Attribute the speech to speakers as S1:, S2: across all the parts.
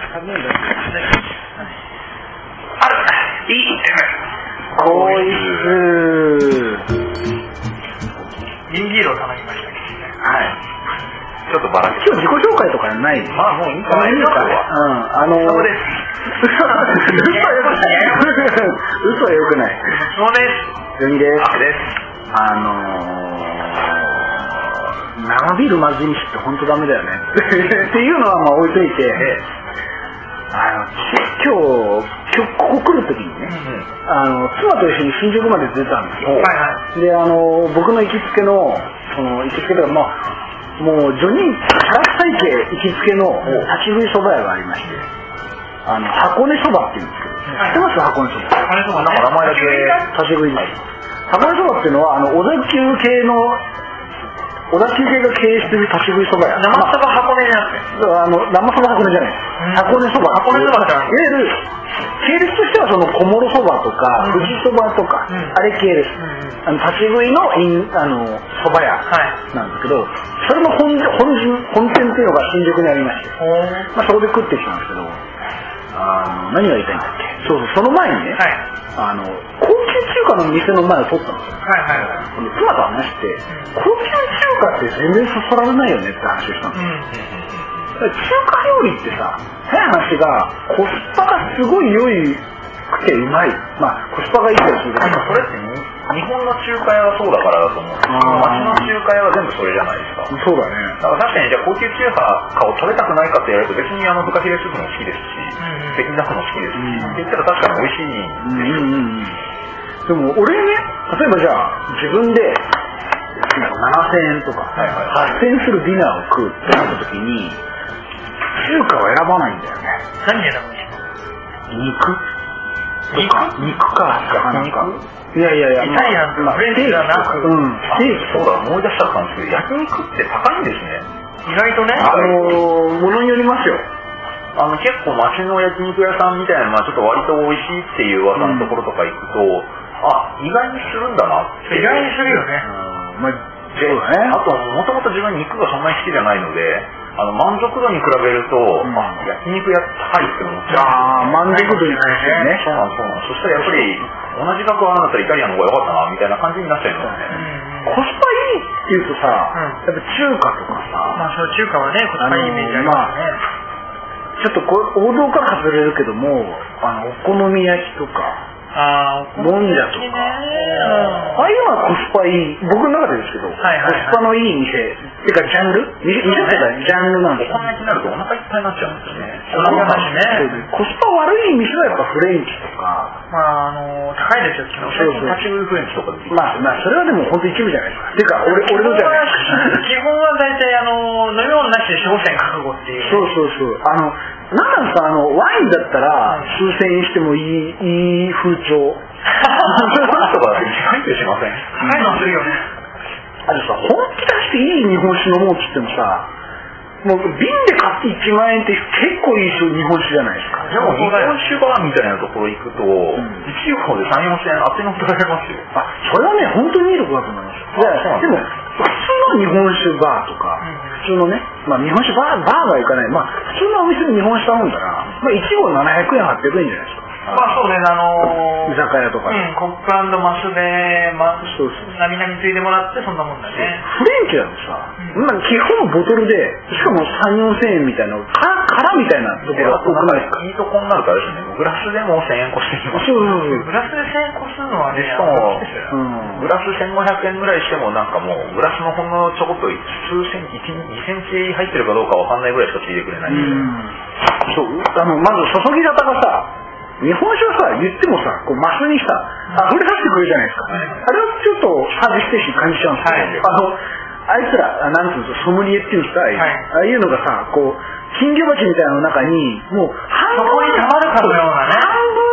S1: いい
S2: こいつ
S1: 銀ビールを頼みましたけどね。
S2: はい。
S3: ちょっとばらけ
S2: 今日自己紹介とかない？
S3: まあもういいかな。
S2: いいか。
S1: そうです。
S2: 嘘はよくない。
S1: そうです。
S2: ジョニーです。
S3: あです。
S2: 生ビールまずいにして本当ダメだよねっていうのはまあ置いといて、今日ここ来るときにね、妻と一緒に新宿まで出たんですよ。で僕の行きつけの行きつけというかもうジョニーから体系行きつけの立ち食いそば屋がありまして、箱根そばって言うんですけど、知ってます？箱根そば。
S3: なんか名前だけ
S2: 立ち食いです。箱根そばっていうのは小田急系が経営してる立ち食いそば屋。
S1: 生そば箱根じゃなくて。
S2: 生そば箱根じゃない。箱根そば。
S1: 箱根そばっていわ
S2: ゆる系列としては小諸そばとか富士そばとかあれ系列。立ち食いのそば屋なんですけど、それの本店っていうのが新宿にありまして、まあそこで食ってきたんですけど、何が言いたいんだっけ。そうその前にね、高級中華の店の前を撮ったんですよ。妻と話して、高級中華って全然そそられないよねって話をしたんですよ。中華料理ってさ、変な話がコスパがすごい良いくてうまい。まあコスパがいいからするけど、
S3: それって日本の中華屋がそうだからだと思う。街の中華屋は全部それじゃないですか。
S2: そうだね。
S3: だから確かにじゃあ高級中華を食べたくないかって言われると別にフカヒレスープも好きですし、北京ダックも好きですし、って言ったら確かに美味しいんですよ。
S2: でも俺ね、例えばじゃあ自分で7000円とか8000円するディナーを食うってなった時に中華は選ばないんだよね。
S1: 何選ぶんですか？
S2: 肉か魚か。いや
S1: イタリアンとかフレンチじゃなく、
S3: ステーキ。そうだ、思い出しちゃったんですけど、焼肉って高いんですね。
S1: 意外とね。
S2: 物によりますよ。
S3: 結構街の焼肉屋さんみたいな、ちょっと割と美味しいっていう噂のところとか行くと、意外にするんだなって。
S1: 意外にするよね。
S2: そうだね。
S3: あと、もともと自分肉がそんなに好きじゃないので、満足度に比べると、焼肉屋高いって思っちゃう。
S2: 満足度に関してね。
S3: そうなん。そしたらやっぱり、同じ額あるんだったらイタリアンの方が良かったな、みたいな感じになっちゃいますね。
S2: コスパいいっていうとさ、やっぱ中華とかさ、
S1: まあそう中華はね、コスパいいイメージありますね。
S2: ちょっと王道から外れるけども、お好み焼きとか、もんじゃとか、ああいうのはコスパいい、僕の中でですけど、コスパのいい店ってかジャンル店ってかジャンルなんですよ。
S3: お金になるとお腹いっぱいになっちゃうんですよね。
S1: そういう話ね。
S2: コスパ悪い店はやっぱフレンチとか、
S1: 高いですよ。
S3: 最近立ち食いフレンチとかで。
S2: まあそれはでも本当一部じゃないですか。てか俺のじゃない。
S1: 基本は大体飲み物なしで4、5千覚悟っていう。
S2: そうなんかワインだったら数千円してもいい風潮。
S3: ワインとか1万円しません？
S1: 高いのするよね。
S2: さ、本気出していい日本酒飲もうって言ってもさ、もう瓶で買って1万円って結構いい日本酒じゃないですか。
S3: でも日本酒バーみたいなところ行くと、1合で3、4千円あっという間に取られますよ。
S2: それはね、本当にいいとこだと思います。でも、普通の日本酒バーとか、普通のね、日本酒バーはいかない、普通のお店で日本酒頼んだら、1合700円、800円じゃないですか。
S1: そうね、
S2: 居酒屋とか。
S1: コック&マスで、なみなみついてもらってそんなもんだね。
S2: フレンチだとさ、基本ボトルで、しかも3、4千円みたいな、空みたいなところが多くないですか？
S3: いいとこになるからですね、グラスでも1000円越してきます。
S1: グラスで1000円越すのはね、
S3: しかも、グラス1500円ぐらいしてもなんかもう、グラスのほんのちょこっと数センチ、2センチ入ってるかどうかわかんないぐらいしかついてくれない。
S2: そう、まず注ぎ方がさ、日本酒はさ、言ってもさ、マスにさ、溢れ出してくるじゃないですか。あれをちょっとサービス精神感じちゃうんですよ。あいつら、なんていうんですか、ソムリエっていうんですか、ああいうのがさ、金魚鉢みたいなの中に、もう
S1: そこに溜まるかのようなね。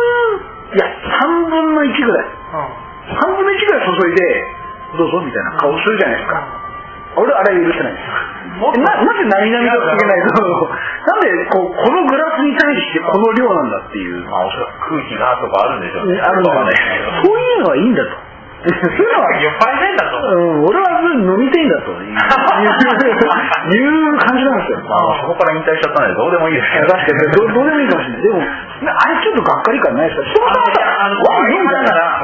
S2: 3分の1ぐらい。3分の1ぐらい注いで、どうぞみたいな顔するじゃないですか。俺あれ許せないです。なぜ何々とつけないと、なんでこのグラスに対してこの量なんだっていう。
S3: おそらく空気がとかあるんでしょうね。
S2: あるんだね。そういうのはいいんだと。 そういうのは
S1: 酔っ払いたいんだと。
S2: 俺は飲みたいんだという感じなんですよ。
S3: そこから引退しちゃったのでどうでもいいですけど。
S2: 確かにどうでもいいかもしれない。でもあれちょっとがっかり感ないですか。人が
S1: ワイン飲んだら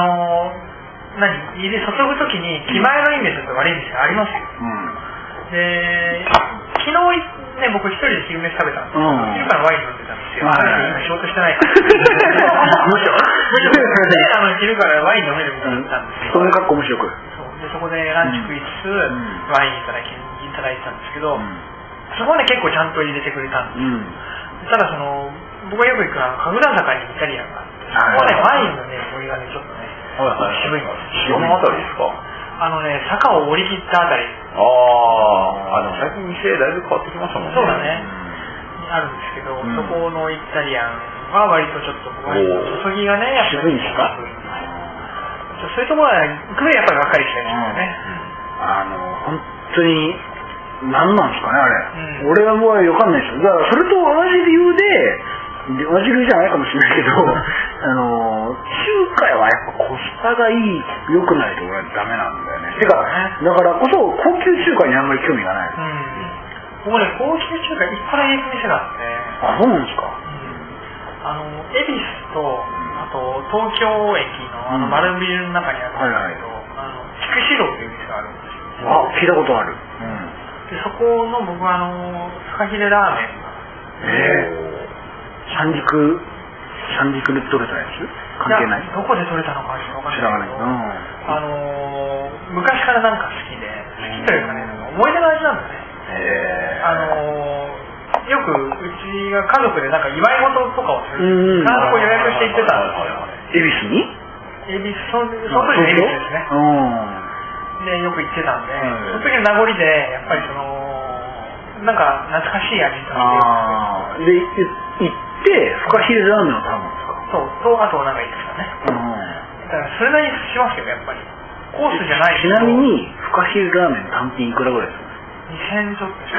S1: 入れ注ぐときに気前のいい店と悪い店がありますよ。で昨日ね、僕一人で昼飯食べたんですけど、昼からワイン飲んでたんですよ。今仕事してないから。むしろ昼からワイン飲めるみたいになったんですけど。
S2: その格好面白く。
S1: そこでランチ食いつつ、ワインいただいてたんですけど、そこはね、結構ちゃんと入れてくれたんですよ。ただ僕がよく行く神楽坂にイタリアンがあって、そこはね、ワインのね、森がね、ちょっとね、渋いんですよ。
S3: どのあたりですか？
S1: 坂を降り切ったあたり。
S3: 最近店だいぶ変わってきましたもんね。
S1: そうだね。あるんですけど、そこのイタリアンは割とちょっと注ぎがね、やっぱり
S2: 渋いんですか？
S1: そういうところは行く上やっぱりがっかりしたりしますね。
S2: 本当に何なんですかねあれ。俺はもうわかんないですよ。だからそれと同じ理由で同じ理由じゃないかもしれないけど、中華はやっぱコスパが良くないと俺はダメなんだよね。てかだからこそ高級中華にあんまり興味がない。
S1: ここね、高級中華いっぱい行く店があって。
S2: あ、そうなんですか。
S1: 恵比寿とあと東京駅の丸ビルの中にあるんですけど、筑紫楼という店があるんですよ。
S2: あ、聞いたことある。
S1: でそこの僕はフカヒレラーメン。
S2: 三陸で取れたやつ？関係ない？
S1: どこで取れたのかわかんないけど、昔からなんか好きというかね、思い出の味なんだね。よくうちが家族でなんか祝い事とかをする。必ず予約して行ってたんですよ。恵比寿その時の恵比寿ですね。でよく行ってたんで、その時の名残でやっぱりなんか懐かしい味として
S2: で行ってフカヒレラーメンを頼むんですか？
S1: そうとあとなんかいくつかね。だからそれなりにしますけどやっぱりコースじゃない。
S2: ちなみにフカヒレラーメン単品いくらぐらいですか
S1: ？2000円ちょっと。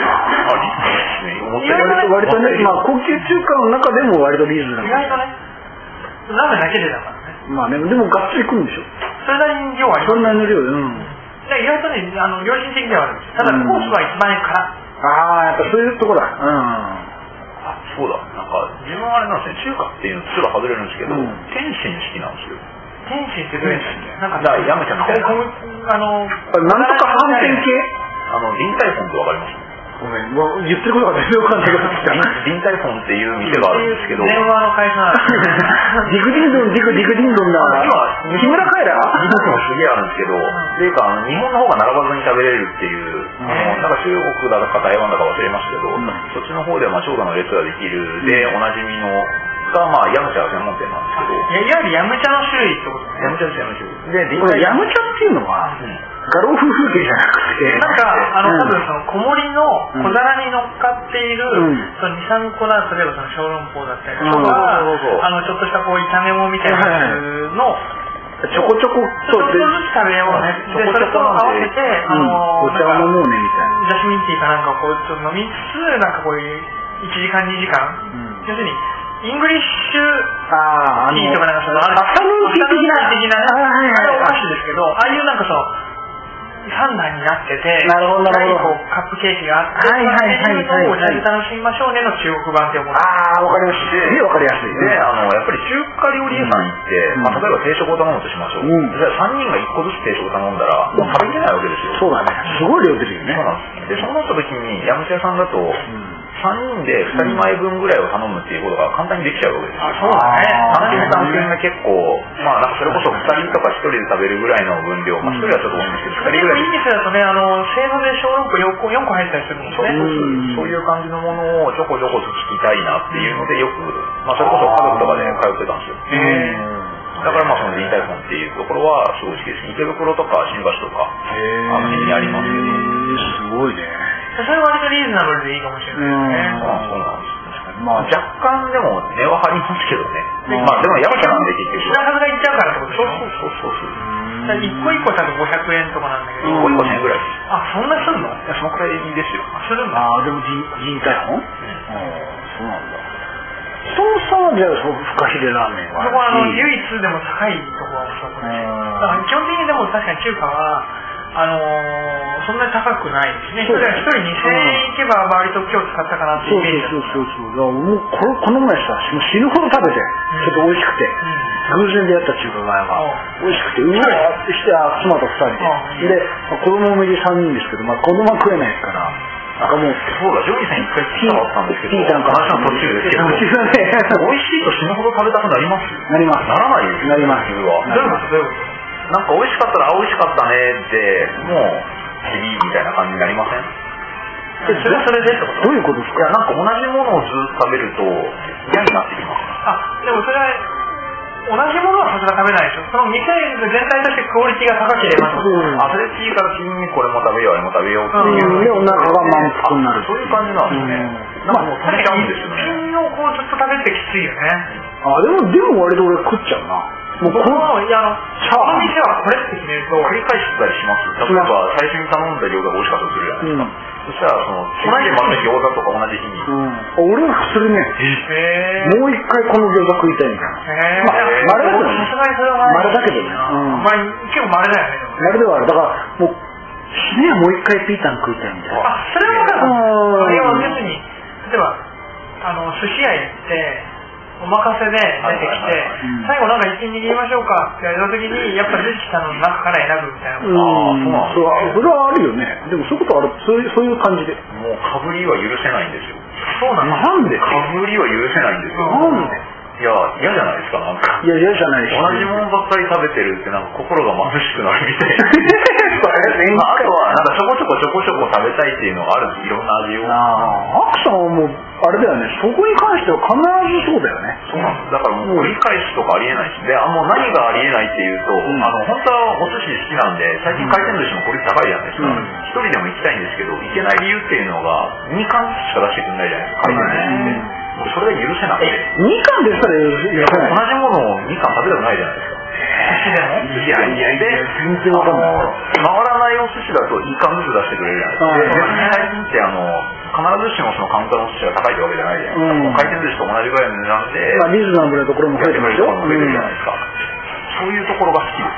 S2: 割とね、高級中華の中でも割とリーズナブル。
S1: 意外とね、ラーメンだけでだからね。
S2: でもがっつり食うんでしょ？
S1: それなりに量はあります。
S2: それなりの量
S1: 意外とね、良心的ではあるんですよ。ただコースは1万円から。
S2: やっぱそういうとこだ。
S3: そうだ。なんか自分はあれなんですね、中華っていうのすら外れるんですけど、天津好きなんですよ。
S1: 天津ってどういうの？なんか
S3: ヤムチャみたいな。
S2: なんとか反転系？
S3: 臨海本ってわかります？
S2: ごめん、言ってることが全然わかんないけど。
S3: 臨海本っていう店があるんですけど。
S1: 電話の会社なんです。
S2: ディグディンドンだ。
S3: 今木村カエラ？日本もすげえあるんですけど、っていうか日本の方が並ばずに食べれるっていう、なんか中国だか台湾だか忘れましたけど、そっちの方では長蛇の列ができるでおなじみのがヤムチャ専門店なんですけど。
S1: いわゆるヤムチャの種類ってことね。
S3: ヤムチャです。
S2: で、ヤムチャっていうのは画廊風風景じゃなくて、
S1: なんか多分小盛りの小皿に乗っかっている2、3個な、例えば小籠包だったりとか、ちょっとした炒め物みたいなやつの
S2: ちょこちょこ
S1: ずつ食べようね。でそれと合わせて
S2: お茶を飲もうねみたいな。
S1: ジャスミンティーかなんかをちょっと飲みつつ、なんかこういう1時間2時間、要するにイングリッシュティーとかなんかアフタヌーンティー的なね、あれお菓子ですけど、ああいうなんか3段になってて、
S2: なるほど
S1: カップケーキがあって、お茶で楽しみましょうねの中国版って思って。
S2: わかりました。わかりやすい。
S3: で、やっぱり中華料理屋さん行って、例えば定食を頼むとしましょう。じゃあ3人が1個ずつ定食頼んだら、もう食べきれないわけですよ。
S2: そうだね。すごい量出るよね。
S3: そうなんです。で、そうなった時に、ヤムチャ屋さんだと、3人で2人前分ぐらいを頼むっていうことが簡単にできちゃうわけですよ。
S1: そうだね。
S3: 単品が結構、なんかそれこそ2人とか1人で食べるぐらいの分量、1人はちょっと多いんですけど、2人ぐらい。
S1: いい店だとね、せいぞで小籠包4個入ったりするんですね。
S3: そういう感じのものをちょこちょこ聞きたいなっていうので、よく、それこそ家族とかで通ってたんですよ。だからその臨海本っていうところはすごい好きです。池袋とか新橋とか、あの辺にありますけ
S2: ど。すごいね。
S1: それは割とリーズナブルでいいかもしれないですね。
S3: そうなんです。若干でも値は張りますけどね。でもヤムチャなんで結局。
S1: 品数がいっちゃうからってことでしょ？
S3: そう。
S1: 一個一個多分500円とかなんだけど。
S3: 一個一個1000円ぐらいです。
S1: そんなすんの？
S3: そのくらいですよ。
S1: するんだ。
S2: でも臨海本？そうなんだ。人のさ、 はじゃあフカヒレラーメンは
S1: そこは唯一でも高いところがおそらくです。だから基本的にでも確かに中華はそんなに高くないですね。一人2000円いけば割と今日使ったかなっていうイメージです。
S2: そうもうこの前さ死ぬほど食べてちょっと美味しくて、偶然出会った中華街が美味しくてうわーってして妻と2人で子供もいる3人ですけど、子供は食えないですからもう
S3: そうだ、ジョニーさん一回聞いたかったんですけど、話の途中ですけど、美味しいと死ぬほど食べたくなりますよ。
S2: なります。
S3: ならないですよ。
S2: なります。
S3: どういうことなんか美味しかったら美味しかったねってもう次みたいな感じになりません？それはそれでってこと？
S2: どういうことですか？
S3: いやなんか同じものをずっと食べると嫌になってきます。
S1: でもそれは同じものはさすが食べないでしょ。その店全体としてクオリティが高ければ、
S3: それっていいから次にこれも食べようあれも食べようっていう
S2: でお腹が満腹になる。
S3: そういう感じなんですね。なんかもう食べちゃうんですよね。
S1: 一品をこうずっと食べてきついよね。
S2: でも割と俺食っちゃうな。
S1: もうこの店はこれって決めると
S3: 繰り返したりします。例えば最初に頼んだ餃子が美味しかったとするじゃないですか。そしたら同じまた餃子とか同じ日に。
S2: 俺は普通にもう一回この餃子食いたいみたいな。丸だけどね。
S1: 結構丸だよね。
S2: 丸ではある。だからもう死ねもう一回ピータン食いたいみたいな。
S1: それは分かる。あれは要するに例えば寿司屋行ってお任せで出てきて、最後なんか一品握りましょうかって言われた時にやっぱ出てきたのの中から選ぶみたいなこと
S2: それはあるよね。でもそういうことある。そういう感じで
S3: もうかぶりは許せないんですよ。
S1: そうなん
S2: で
S3: かぶりは許せないんですよ。
S2: なんで
S3: いや嫌じゃないですか。なんか
S2: いや嫌じゃないし、
S3: 同じものばっかり食べてるってなんか心が貧しくなるみたいなあとはなんかちょこちょこ食べたいっていうのがある。いろんな味を。
S2: アクさんはもうあれだよね。そこに関しては必ずそうだよね。
S3: そうなんです。だからもう繰り返しとかありえないしでもう何がありえないっていうと、本当はお寿司好きなんで最近回転寿司もこれ高いじゃないですか。一人でも行きたいんですけど行けない理由っていうのが2貫しか出してくれないじゃないですか。回転寿司ってそれが許せなくて。
S2: 2貫でしたら許せない。
S3: 同じものを2貫食べたくないじゃないですか。
S2: 寿司でもいや全然わかんない。
S3: 回らないお寿司だと1貫ずつ出してくれるじゃないですか。最近って必ずしもそのカウンターの寿司が高いってわけじゃないじゃないですか。回転寿司と同じぐらいの値段で
S2: リーズナブルなところも増えてますよ。
S3: 増えてるじゃないですか。そういうところが好きです。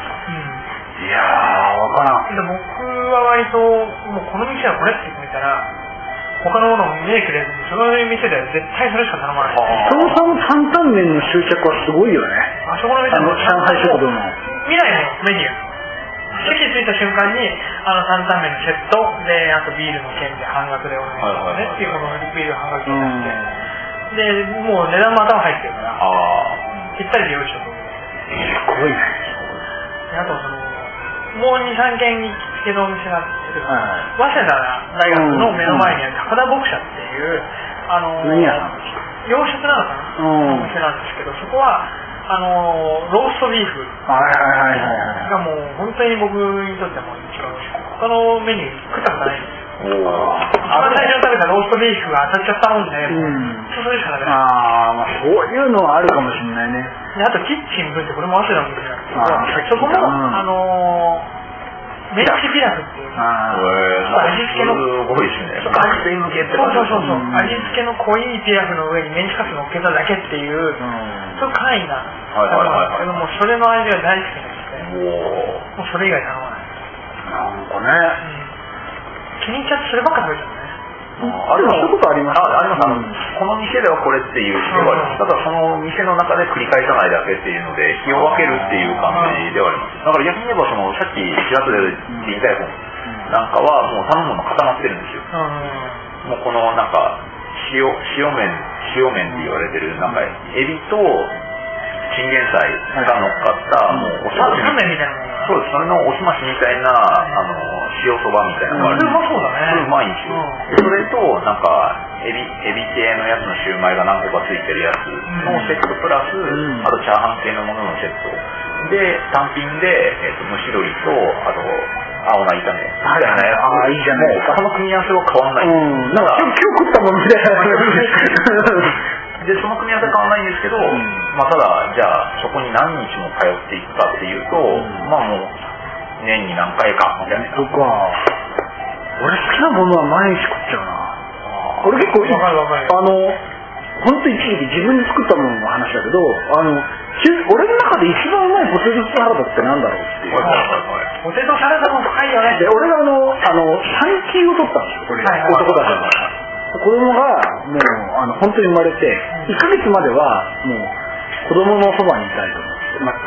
S3: いやー
S2: わからん。
S1: 僕は割ともうこの店はこれって決めたら他のものを見えくれずにその店では絶対それしか頼まない。
S2: その担々麺の執着はすごいよね。
S1: あそこの店
S2: 上海食堂の
S1: 見ないのメニュー。席着いた瞬間に担々麺のセットであとビールの券で半額でお願いしますねっていうこのビール半額になってでもう値段も頭入ってるからぴったりで用意しようと思
S2: すごいね。
S1: あともう 2,3 軒行きつけのお店なんですけど、早稲田大学の目の前にある高田牧者っていう
S2: 何屋さんですか？
S1: 洋食なのかなお店なんですけどそこはローストビーフがもう本当に僕にとっても一番美味しくて他のメニュー食ったことないんですよ。一番最初に食べたローストビーフが当たっちゃったもんで、それしか食べない。
S2: そういうのはあるかもしれないね。
S1: あとキッチン分ってこれも早稲田の店なんですけどそこもメンチピラフっていう味付けの
S3: すごいですね。
S1: そう味付けの濃いピラフの上にメンチカツ乗っけただけっていうそういう簡易なもうそれの味が大好きなんですね。もうそれ以外頼まない。
S2: なんかね
S1: 気に入っちゃってそればっか食べちゃうね。
S2: あれもそういうことあります。
S3: あります。この店ではこれっていうのがあります。ただその店の中で繰り返さないだけっていうので日を分けるっていう感じではあります。だから逆に言えばさっきちらっとで言いたい本なんかはもう頼むの固まってるんですよ。もうこのなんか塩麺って言われてるなんかエビとチンゲン菜が乗っかったもうおすましみたいな。そうです。それのおすましみたいな塩そばみたいなのがある。
S1: それもそうだね。
S3: それうまいんですよ。それとなんかエビ系のやつのシューマイが何個かついてるやつのセットプラス、あとチャーハン系のもののセットで単品で蒸し鶏とあと青菜炒めみたいなやつ。
S2: いいじゃないですか。
S3: この組み合わせは変わんない。
S2: なんか今日食ったものみたいな。
S3: でその組み合わせは変わらないんですけど、まあただじゃあそこに何日も通っていくかっていうと、まあもう年に何回かみたいな。
S2: とか俺好きなものは毎日食っちゃうな。俺結構本当一時期自分で作ったものの話話だけど、俺の中で一番うまいポテトサラダってなんだろうっていう。
S1: ポテトサラダも深いよね。
S2: で、俺が産休を取ったんですよ、これ。男だから。子供が、もう、本当に生まれて、1ヶ月までは、もう、子供のそばにいたいと思って、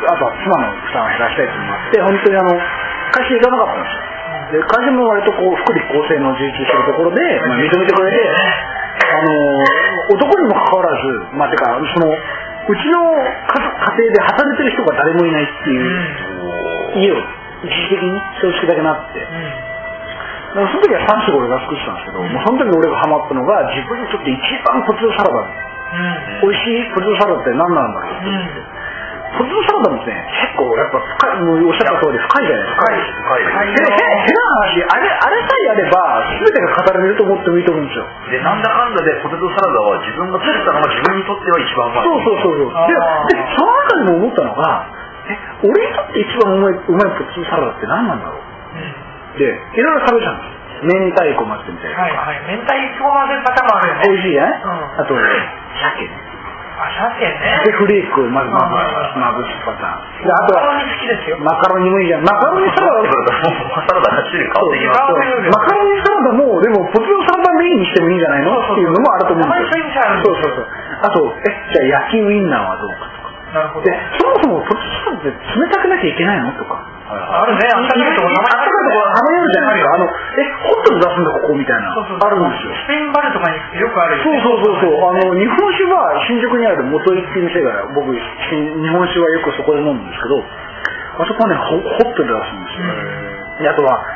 S2: あとは妻の負担を減らしたいと思って、本当に会社行かなかったんですよ。で、会社も割とこう、福利厚生の充実してるところで、認めてくれて、男にもかかわらず、てか、うちの家庭で働いてる人が誰もいないっていう家を一時的に正直だけなって、その時は3、4、5俺が作ってたんですけど、もうその時俺がハマったのが自分にとって一番ポテトサラダ、美味しいポテトサラダって何なんだろうって思って、ポテトサラダもね、結構やっぱ深い、もうおっしゃった通り深いじゃないですか。深い。で、変な話、あれさえあれば全てが語られると思ってもいいと思うんですよ。
S3: で、なんだかんだでポテトサラダは自分が作ったのが自分にとっては一番うまい。
S2: そう。で、その中でも思ったのが、俺にとって一番うまいポテトサラダって何なんだろう。で、いろいろ食べたんです。明太子混ぜてみたりとか。
S1: 明太子混ぜるパターンもあるよね。
S2: 美味しいじゃない？あと、鮭ね。
S1: 鮭ね。
S2: で、フレークをまずまぶすパターン。で、あとは、
S1: マカロニ好きですよ。
S2: マカロニもいいじゃん。マカロニサラダ
S3: が8種類変わってきます。
S2: マカロニサラダも、でも、ポテトサラダメインにしてもいいんじゃないのっていうのもあると思うんですよ。そう。あと、じゃあ焼きウインナーはどうかとか。
S1: なるほど。
S2: で、そもそもポテトサラダって冷たくなきゃいけないのとか。
S1: あるね、あったかいところ
S2: たまにあるじゃないですか。ホットで出すんだここみたいな。あるんですよ。
S1: スペインバルとかによくあるよね。
S2: そう。日本酒は新宿にある元井っていう店が、僕、日本酒はよくそこで飲むんですけど、あそこはね、ホットで出すんですよ。で、あとは、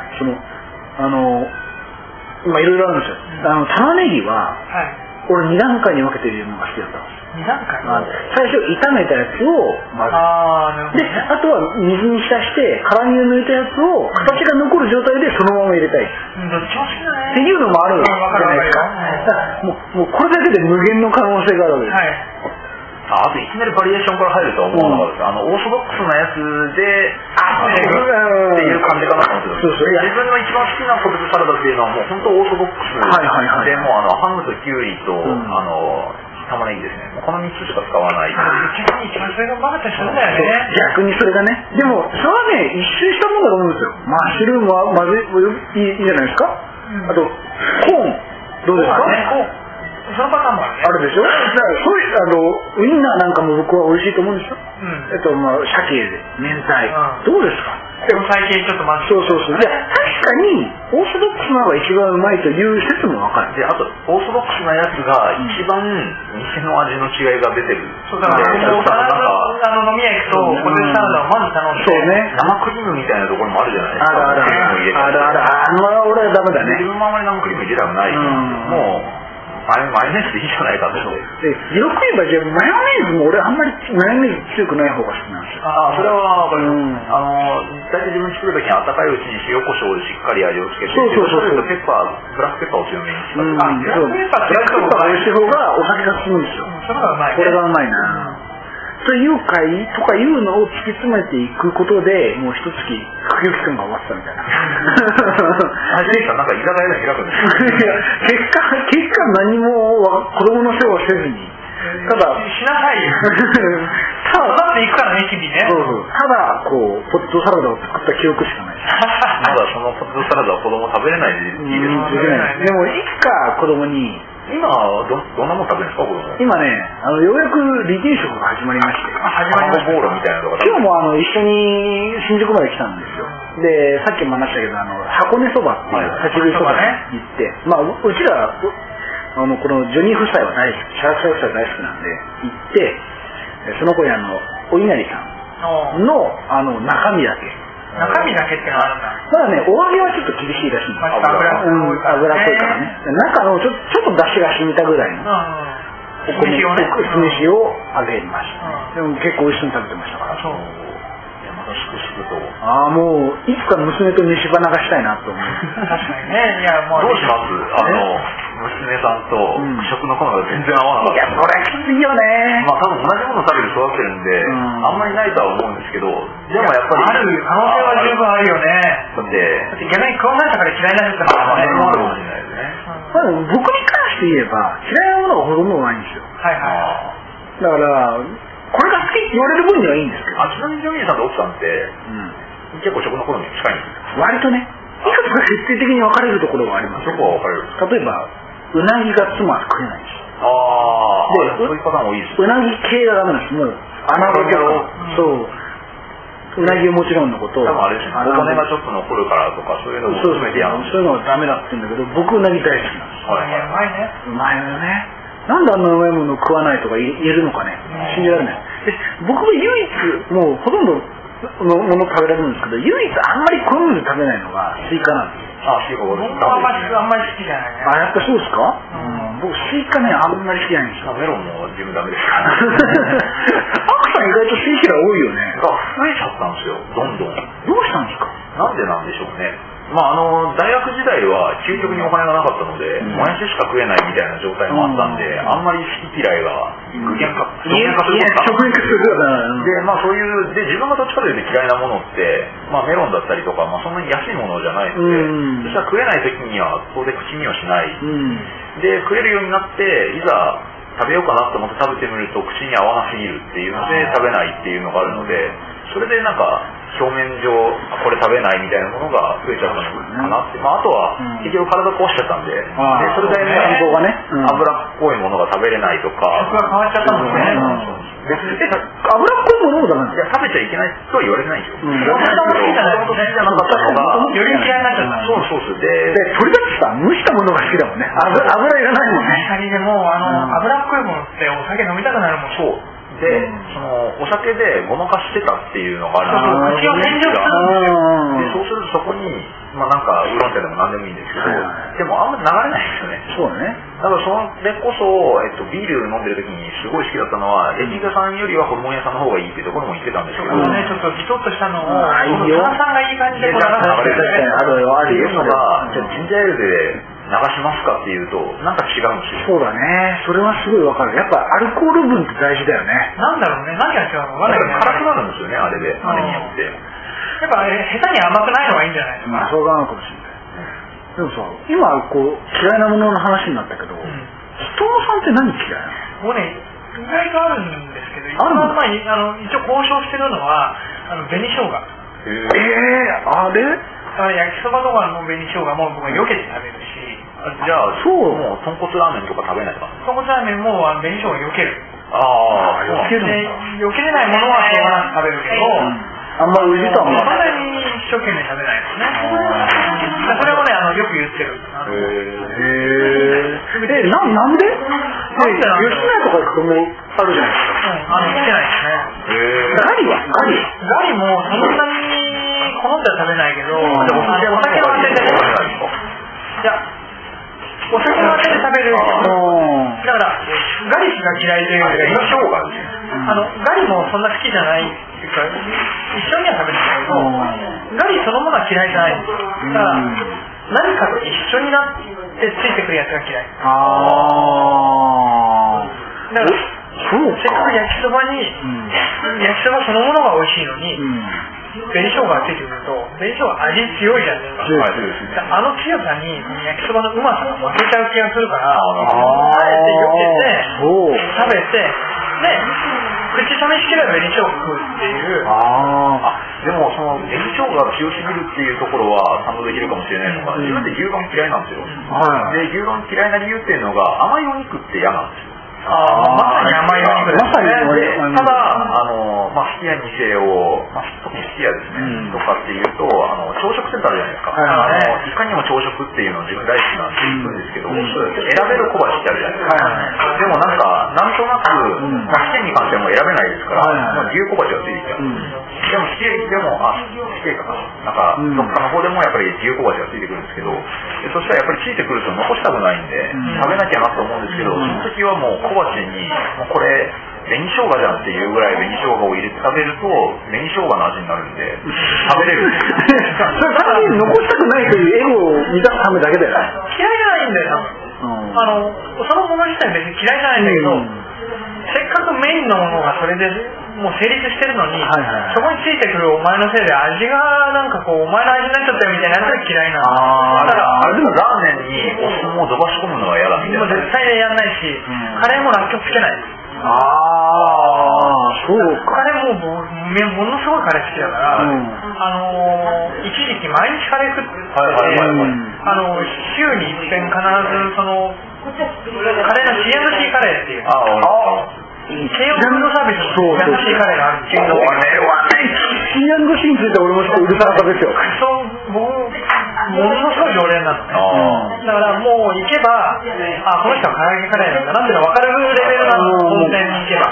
S2: いろいろあるんですよ。玉ねぎは、俺2段階に分けて入れるのが好きだったんです。
S1: 2段階？
S2: 最初炒めたやつを混ぜて、で、あとは水に浸して辛みを抜いたやつを形が残る状態でそのまま入れたい。
S1: どっちも好きだね。
S2: っていうのもあるじゃないですか。もうこれだけで無限の可能性があるわけです。
S3: あといきなりバリエーションから入るとは思わなかったです。オーソドックスなやつでっていう感じかなと思ってます。自分の一番好きなポテトサラダっていうのはもう本当オーソドックスで、もうハムとキュウリと玉ねぎですね。この3つしか使わない。
S1: 一番それがうまかったりするんだよね。
S2: 逆にそれがね。でもそれはね、一周したもんだと思うんですよ。マッシュルームはいいじゃないですか。あとコーンどうですか？
S1: そのパターンもあるね。
S2: あるでしょ。だからそういうウインナーなんかも僕は美味しいと思うんですよ。鮭で明太どうですか？
S1: でも最近ちょっと
S2: そう。で、確かにオーソドックスなのが一番うまいという説も分かる。
S3: で、あとオーソドックスなやつが一番店の味の違いが出てる。
S1: そうだから、飲み屋行くとポテトサラダをまず頼んで、
S2: そうね。
S3: 生クリームみたいなところもあるじゃないですか。
S2: ある。俺はダメだね。
S3: 自分もあまり生クリーム入れたくない。もうマヨネーズでいいじゃないかって。
S2: よく言えばじゃあマヨネーズも俺あんまりマヨネーズ強くない方が好きなんですよ。
S3: それは分かります。大体自分作るときに温かいうちに塩コショウでしっかり味をつけて、そうペッパー、ブラックペッパーを強めに使って、
S2: ブラックペッパーが美味しい方がお酒が進むんですよ。
S1: それがうまい。
S2: これがうまいな。という会とかいうのを突き詰めていくことでもう一月空業期間が終わったみたいな。
S3: なんか居酒屋で開くんですよ。
S2: 結果何も子供の世話をせずに、ただ
S1: しなさいよ。ただっていくからね日々ね。
S2: ただこうポテトサラダを作った記憶しかない。
S3: まだそのポテトサラダは子供食べれないでいいですね。
S2: でもいつか子供に。
S3: 今はどんなもん食べるんですか？
S2: 今ね、ようやく離乳食が始まりまして、
S3: 卵ボーロみたいなのが
S2: 今日も一緒に新宿まで来たんですよ。で、さっきも話したけど箱根そばっていう立ち食いそばに行って、うちらこのジョニー夫妻は大好き、シャラクサ夫妻大好きなんで行って、その子にお稲荷さんの中身だけ。
S1: 中身だけってのはあるんだ。
S2: まだね、お揚げはちょっと厳しいらしいんです。油っぽいからね。中のちょっと出汁が染みたぐらいの
S1: 酢飯を
S2: 揚げました。でも結構美味しそうに食べてましたから。
S3: そう。またしくしくと。
S2: もういつか娘と西花がしたいなと思う。
S1: 確かにね。いやもう
S3: どうします？娘さんと食の好みが全然合わなかった。
S2: いや、それきついよね。
S3: 多分同じもの食べて育ってるんで、あんまりないとは思うんですけど、でもやっぱり
S1: ある可能性は十分あるよね。
S3: だって
S1: 逆にこうなったから嫌いな人とかね。
S3: あるかもしれないですね。
S2: 僕に関して言えば嫌いなものがほとんどないんですよ。 だからこれが好きって言われる分にはいいんですけど。
S3: ちなみにジョニーさんと奥さんって、結構食の好みに近いんですか？
S2: 割とね、いくつか決定的に分かれるところはあります。
S3: どこは分かれるんですか？
S2: 例えばうなぎが妻は食えないんです。
S3: で、そういうパターンもいいです。
S2: うなぎ系がダメなんです。もう穴子とか、そううなぎはもちろんのこと、
S3: 多分あれですね、お骨がちょっと残るからとかそういうのも含めてやる。
S2: そういうのはダメだって言うんだけど、僕うなぎ大好きなんです。うまいね。うまいよね。なんであんなうまいもの食わないとか言えるのかね。信じられない。で、僕は唯一もうほとんどのもの食べられるんですけど、唯一あんまり好んで食べないのがスイカなんです。
S1: スイカ僕あんまり好きじゃないね。
S2: やっぱそうですか？僕スイカねあんまり好きじゃないんですよ。
S3: メロンも自分ダメですから。
S2: アクさん意外と好き嫌い多いよね。
S3: 増えちゃったんですよ、どんどん。
S2: どうしたんですか？
S3: なんでなんでしょうね。大学時代は究極にお金がなかったので、もやししか食えないみたいな状態もあったんで、あんまり好き嫌いが具現化することがで、そういうで自分がどっちかというと嫌いなものって、メロンだったりとか、そんなに安いものじゃないので、そしたら食えない時には当然口にはしない、で食えるようになっていざ食べようかなと思って食べてみると口に合わなすぎるっていうので食べないっていうのがあるので、それでなんか表面上これ食べないみたいなものが増えちゃったのかなって、あとは結局体壊しちゃったんで、それで脂っこいものが食べれないとか
S1: 食が変わっちゃったもんね。
S2: 脂っこいものもダメなんです
S3: か？食べちゃいけないとは言われてないんですよ。
S1: もともと好きじゃなかったのがより嫌いになっちゃった。
S3: そうで
S2: 鳥だってさ、蒸したものが好きだもんね。油いらないもんね。
S1: 確かに。でも脂っこいものってお酒飲みたくなるもん。
S3: そうで、お酒でごまかしてたっていうのがあるんです
S1: よ。口を洗浄するんですよ。
S3: そうするとそこになんかウーロン茶でも何でもいいんですけど、でもあんまり流れないですよね。
S2: そうだね。
S3: だからそれこそ、ビール飲んでる時にすごい好きだったのは、焼き肉屋さんよりはホルモン屋さんの方がいいっていうところも言ってたんですけど、
S1: ちょっとギトッとしたのを炭酸がいい感じで流れて
S2: る
S3: あるのが、じゃあジンジャーエールで流しますかっていうとなんか違うんです
S2: よ。そうだね。それはすごいわかる。やっぱアルコール分って大事だよね。
S1: なんだろうね。何が違うのか分からない。
S3: 辛くなるんですよね、あれで。あれによって。
S1: やっぱ下手に甘くないのがいいんじゃないですか。
S2: そうなのかもしれない。でもさ、今嫌いなものの話になったけど、人野さんって何嫌いな
S1: の？もうね、意外とあるんですけど、一応交渉してるのは紅生姜。
S2: あれ？
S1: 焼きそばとかの紅生姜も僕は避けて食べるし。
S3: じゃあもう豚骨ラーメンとか食べないですか？
S1: 豚骨ラーメンも紅生姜避ける。
S2: 避ける。
S1: 避けれないものはしょうがなく食べるけど、
S2: あんまりそんな
S1: に一生懸命食べないですね。それもねよく言ってる。
S2: なんで？吉野家とか行くともあるじゃないですか。
S1: 見てないですね。ガリもそんなに好んでは食べないけど、お酒のあてで食べないですか？いや、お酒のあてで食べる。だからガリしか嫌いというよりはガリもそんな好きじゃないっていうか、一緒には食べないけど、ガリそのものは嫌いじゃないんですよ。だから何かと一緒になってついてくるやつが嫌い。だからせっかく焼きそばに、焼きそばそのものが美味しいのに、紅生姜がついてくると、紅生姜味強いじゃないですか。あの強さに焼きそばのうまさが負けちゃう気がするから、あえて避けて食べて、で口試しければ紅生姜食うっていう。
S3: でもその紅生姜が強すぎるっていうところは賛同できるかもしれないのが、自分で牛丼嫌いなんですよ。で牛丼嫌いな理由っていうのが甘いお肉って嫌なんですよ。
S1: まさに甘いお肉ですね。
S3: ただすき家にせよ、特にすき家ですね、とかっていうと朝食センターあるじゃないですか。いかにも朝食っていうの自分大好きなんて言うんですけど、選べる小鉢ってあるじゃないですか。でもなんとなくすき家に関してはもう選べないですから、牛小鉢がついてきちゃう。でもすき家でもすき家かな、どっかの方でもやっぱり牛小鉢がついてくるんですけど、そしたらやっぱりついてくると残したくないんで食べなきゃなと思うんですけど、その時はもう小鉢にこれ紅生姜じゃんっていうぐらい紅生姜を入れて食べると紅生姜の味になるんで食べれる。
S2: それ単に残したくないというエゴを満たすためだけだよね。
S1: 嫌いじゃないんだよ。そのもの自体別に嫌いじゃないんだけど、せっかくメインのものがそれでもう成立してるのに、そこについてくるお前のせいで味がなんかお前の味になっちゃったよみたいなやつが嫌いなの。
S3: だからでもラーメンにお酢も飛ばし込むのは嫌だみたいな。
S1: もう絶対やんないし、カレーもらっきょうつけない。 カレーもものすごいカレー好きだから、一時期毎日カレー食ってて、週に一遍必ずそのカレーの C&C カレーっていう京王フードサービスの C&C カレーがあるんですけど、
S2: これはね C&C について俺もちょっとうるさかったですよ。
S1: 僕ものすごい常連なのね。だからもう行けばこの人は唐揚げカレーなんだなっていうのが分かるレベルなの。本店に行けば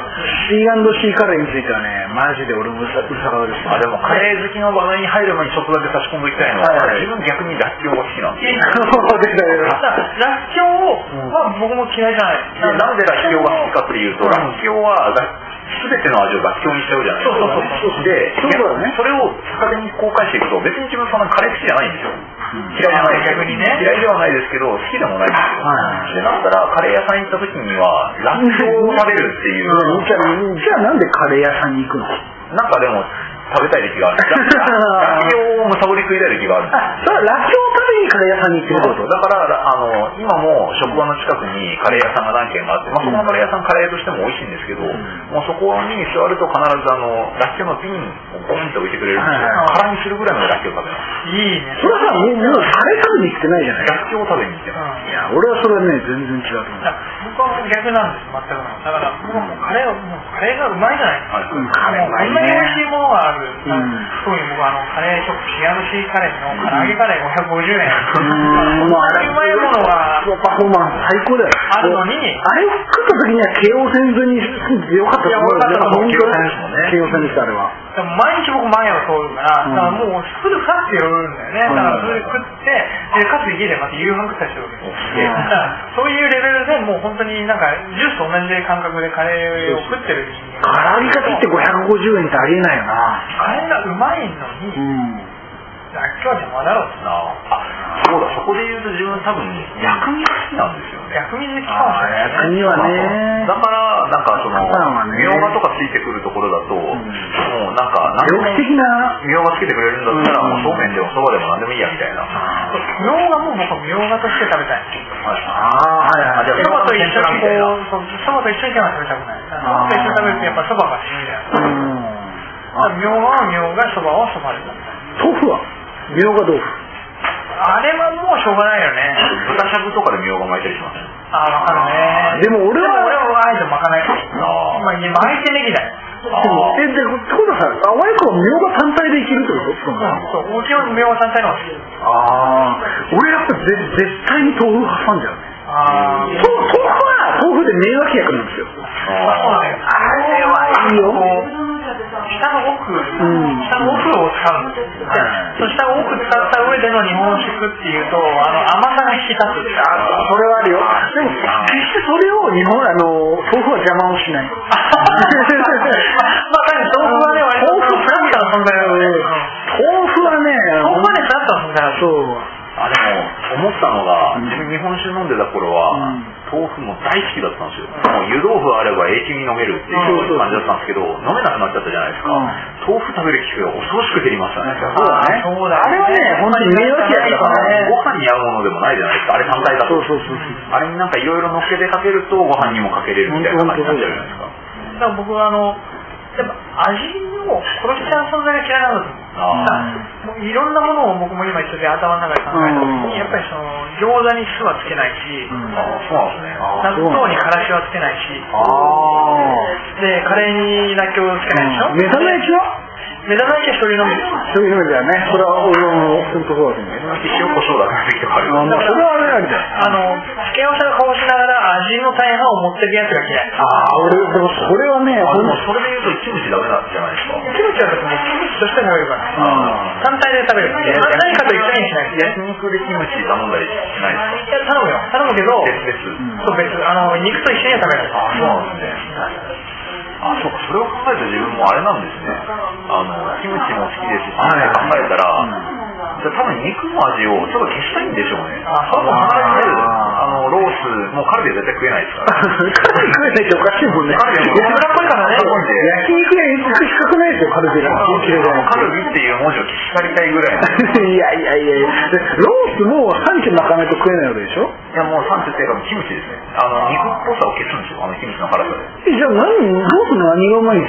S2: C&C カレーについてはねマジで俺もうるさかったです。
S3: でもカレー好きの場合に入る前にちょっとだけ差し込んでいきたいのは、自分逆にらっきょうが好きなんですよ。
S1: らっきょうは僕も嫌いじゃない。
S3: なんでらっきょうが好きかっていうと、らっきょうは全ての味をらっきょうにしちゃうじゃないですか。で、それを逆手に公開していくと、別に自分そんなカレー好きじゃないんですよ。嫌いじゃない逆にね。嫌いではないですけど、好きでもないんですよ。で、なんたらカレー屋さん行った時には、らっきょうを食べるっていう。
S2: じゃあなんでカレー屋さんに行くの？
S3: なんかでも、食べたい時がある。らっきょうをむさぼり食いたい時がある。
S2: それはらっきょうを食べにカレー屋さんに行ってるってこと？
S3: だから今も職場の近くにカレー屋さんが何軒かあって、そこのカレー屋さんカレーとしても美味しいんですけど、もうそこに座ると必ずらっきょうの瓶をゴンと置いてくれるんですよ。空にするぐらいのらっきょう食べます。
S1: いいね。
S2: それはさ、もうカレー食べに行ってないじゃない。
S3: らっきょうを食べに行ってます。
S2: いや、俺はそれはね全然違うと思う。
S1: 僕は逆なんです、全くの。だから僕はもうカレーがうまいじゃないですか。カレーこんなに美味しいものがある。特に僕カレーショップ C&C カレーの唐揚げカレー550円。うまいものが
S2: パフォーマンス最高だよ。
S1: あるのに、
S2: あれを食った時には京王線沿いに住んでよかったと思うよね。京王線ですあれは。
S1: でも毎日僕前を通るから、だからもうすぐかって寄るんだよね。だからそれで食って、かつ家でまた夕飯食ったりするわけです。そういうレベルでもう本当になんかジュースと同じ感覚でカレーを食ってる人間。
S2: 唐揚げかけって550円ってありえないよな。
S1: カレーがうまいのに、らっきょう邪魔だろうな。
S3: そうだ、そこで言うと自分多分薬味が好きなんですよね。
S1: 薬味好きかもしれない。
S2: 薬味はね。
S3: だからなんかそのみょうがとかついてくるところだと、もうなんか
S2: 猟奇的な
S3: みょうがつけてくれるんだったら、もうそうめんでもそばでも何でもいいやみたいな。
S1: みょうがも僕はみょうがとして食べたい。そばと一緒にそばと一緒には食べたくない。そばと一緒に食べるとやっぱそばがしみだよ。みょうがはみょうが、そばはそばで食べたい。
S2: 豆腐はみょうが豆腐。
S1: あれはもうしょうがないよね。
S3: 豚しゃぶとかでみょうが巻いたりします。
S1: わかるね。
S2: でも俺は
S1: あえて巻かないから。巻いてネギだよ。
S2: でもってことはさ、あわよくはみょうが単体でいけるってこと？
S1: そう、基本みょうが単体の方が好き。
S2: 俺やっぱ絶対に豆腐挟んじゃうね。豆腐で名脇役なんですよ。
S1: そうなんだよ。
S2: あれはいいよ。
S1: 下の奥を使うんですよ。その下の奥使った上での日本食っていうと甘さが引き立つ。
S2: それはあるよ。でも決してそれを豆腐は邪魔をしない。
S1: まあ豆腐はね割とフラットな存在だよね。
S2: 豆腐はね
S1: 豆腐はねフラットな存在だ。
S3: そう。でも思ったのが、自分日本酒飲んでた頃は、豆腐も大好きだったんですよ。もう湯豆腐あれば永久に飲めるっていう感じだったんですけど、飲めなくなっちゃったじゃないですか。豆腐食べる機会が恐ろしく減りましたね。
S2: そうだね。あれはね、本当に名脇役だからね。
S3: ご飯に合うものでもないじゃないですか。あれ単体だと。あれになんかいろいろ乗っけてかけるとご飯にもかけれるみたいな感じになっちゃうじゃないですか。
S1: だから僕はやっぱ味を殺しちゃう存在が嫌いなんだと思う。いろんなものを僕も今一緒で頭の中で考えた時にやっぱり餃子に酢はつけないし、納豆にからしはつけないし、でカレーにらっきょうつけないでしょ。
S2: 目玉焼きは
S1: 目玉焼きは一人飲みです。
S2: 一人飲みだよね。それは俺も本当そうだと思う。
S3: 塩コショウだからできてもある。
S2: それはあれなんだよ。
S1: 付け合わせの顔しながら味の大半を持ってくやつが嫌い。
S2: 俺でもそれはね、
S3: それで言うとキムチダメなんじゃないですか。
S1: キムチはもうキムチとして食べるから。単体で食べる。何かと一緒にしない。
S3: 焼肉でキムチ頼んだりしないですか。
S1: 頼むけど
S3: 別。
S1: そう別。肉と一緒には食べない。
S3: そうなんですね。そうか、それを考えると自分もあれなんですね。キムチも好きですし、考えたら、じゃあ多分肉の味をちょっと消したいんでしょうね。必ずロース、もうカルビは絶対食えないですから。
S2: カルビ食えないっておかしいもんね。
S1: カルビは脂っぽいからね。
S2: 焼肉屋行く資格ないですよ、カルビが。
S3: カルビっていう文字を消し去りたいぐらい。
S2: いや。ロースもサンチュ巻かないと食えないわけでしょ。
S3: いやもうサンチュっていうかキムチですね。肉っぽさを消すんですよ、キムチの辛さで。
S2: じゃあロースの何がうまいんですか。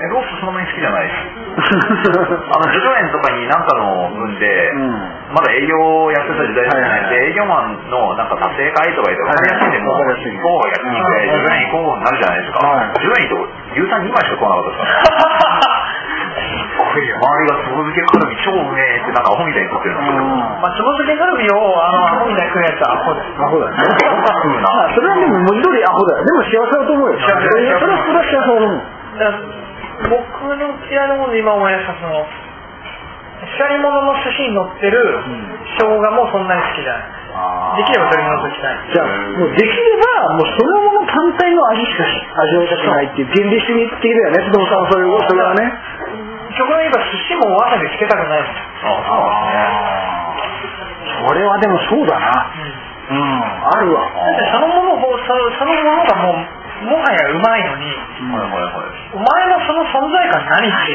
S3: ロースそんなに好きじゃないです叙々苑とかに何かの分で、まだ営業やってた時代じゃないんで、営業マンのなんか達成会とか言って分かりやすいんで、もう行こう焼き肉で叙々苑行こうになるじゃないですか。叙々苑と牛タン2枚しか食わなかったですから周りがつぼ漬けカルビ超うめえってなんかアホみたいに食ってるんですけど、
S1: つぼ漬けカルビをアホみたいに食うやつはアホです。
S2: アホだね。それはでも文字通りアホだよ。でも幸せだと思うよ。それは幸せだと思う。
S1: 僕の嫌いなもので今思い出した光り物の寿司に乗ってる生姜もそんなに好きじゃない。できれば取り除きたい。
S2: じゃあもうできればもうそのもの単体の味しか味わいたくないっていう原理主義的だよね。それはね。
S1: 極論言えば寿司もわさびつけたくないもん。
S2: それはでもそうだな。あるわ。
S1: だってそのものがもはやうまいのに、お前のその存在感何っていう。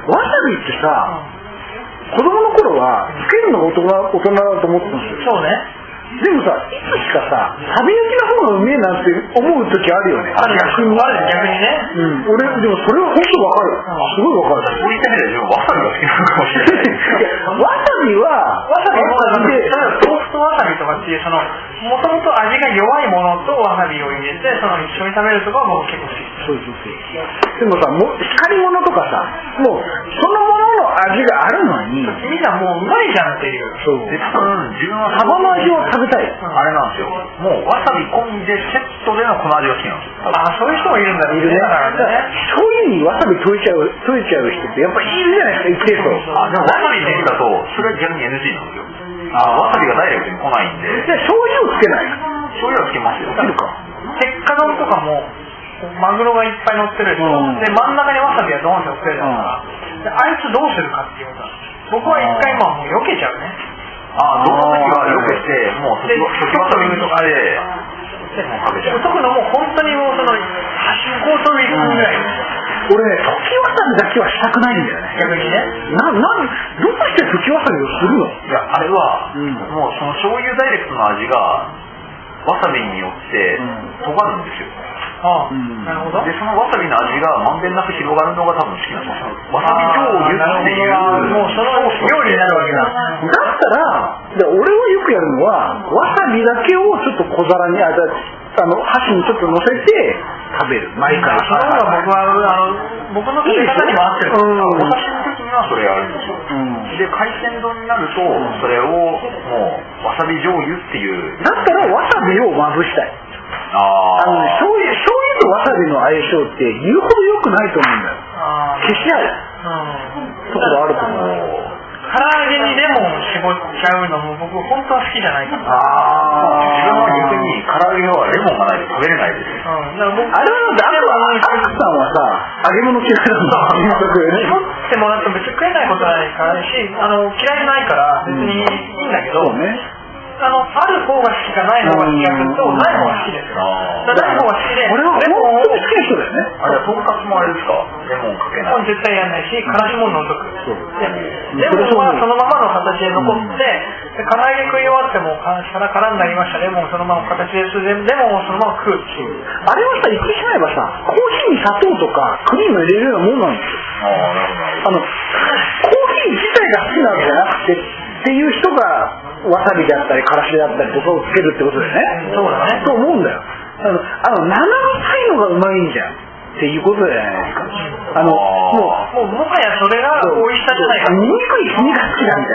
S2: わさびってさ、子供の頃はつけるのが大人だと思ってたんですよ。
S1: そうね。
S2: でもさ、いつしかさ、サビ抜きの方がうめえなんて思う時あるよね。
S1: 逆にね。
S2: 俺でもそれは本当わかる。すごいわかる。
S3: そういった意味ではわさびが好きなのかもしれない。
S2: わさび
S1: も豆腐とわさびとかっていうもともと味が弱いものとわさびを入れて一緒に食べるとかは僕結構好き。
S2: そう。でもさ、光り物とかさ、もうそのものの味があるのに、
S1: 君らもううまいじゃんっていう。
S2: そう。
S3: で多分自分は
S2: サバの味を食べたい。
S3: あれなんですよ。もうわさび込んでセットでの粉味が好きなんですよ。
S1: そういう人もいるんだね。
S2: いるね。醤油にわさび溶いちゃう人ってやっぱいるじゃないですか、一定数。
S3: でもわさびだけだとそれは逆に NG なんですよ。わさびがダイレクトに来ないんで。
S2: じゃあ醤油をつけない。
S3: 醤油はつけますよ。
S2: つけるか。
S1: 鉄火丼とかもマグロがいっぱい乗ってるでしょ。で真ん中にわさびがドーンって乗ってるじゃないですか。あいつどうするかっていうことなんです。僕は一回もう避けちゃうね。
S3: どの時はよけてもう初期わさびとかで
S1: 溶くのも本当にもう端っこを取りに行くぐらい。
S2: 俺ね、溶きわさびだけはしたくないんだよね。
S1: 逆にね。
S2: どうして溶きわさびをするの？
S3: いや、あれは、もうその醤油ダイレクトの味がわさびによって尖るんですよ。
S1: なるほど。
S3: でそのわさびの味がまんべんなく広がるのが多分好きなんですよ。わさび醤油っていう
S1: もうその料理になるわけだ。
S2: だったら俺はよくやるのはわさびだけをちょっと小皿に箸にちょっと乗せて食べる。毎回。
S1: その方が僕の食べ方にも合ってる。
S3: お刺身の時にはそれやるんですよ。で海鮮丼になるとそれをもうわさび醤油っていう。
S2: だったらわさびをまぶしたい。醤油とわさびの相性って言うほど良くないと思うんだよ。消し合うところあると思う。
S1: 唐揚げにレモン絞っちゃうのも僕本当は好きじゃないから。
S3: 自分は逆に唐揚げはレモンがないと食べれないです。
S2: あれはアクさんはさ揚げ物嫌いなんだ。
S1: 絞ってもらっても別に食えないことないからし嫌いじゃないから別にいいんだけど、ある方が好きかない方が好きかするとない方が好きですよ。ない方が好きで
S2: これは本当に好きな人だよね。
S3: あれはとんかつもあれですか？レモンかけない。
S1: 絶対やんないしからしもの除く。レモンはそのままの形で残って唐揚げ食い終わっても皿空になりました。レモンそのままの形ですレモンをそのまま食うっていう。
S2: あれはさ言ってしまえばさコーヒーに砂糖とかクリーム入れるようなもんなんですよ。コーヒー自体が好きなわけじゃなくてっていう人がわさびであったりからしであったりとかをつけるってことだよね。
S1: そうだね。
S2: と思うんだよ。生臭いのがうまいんじゃんっていうことじゃないですか。も
S1: はやそれが美味しさじゃないか。
S2: 醜い君が好きだみた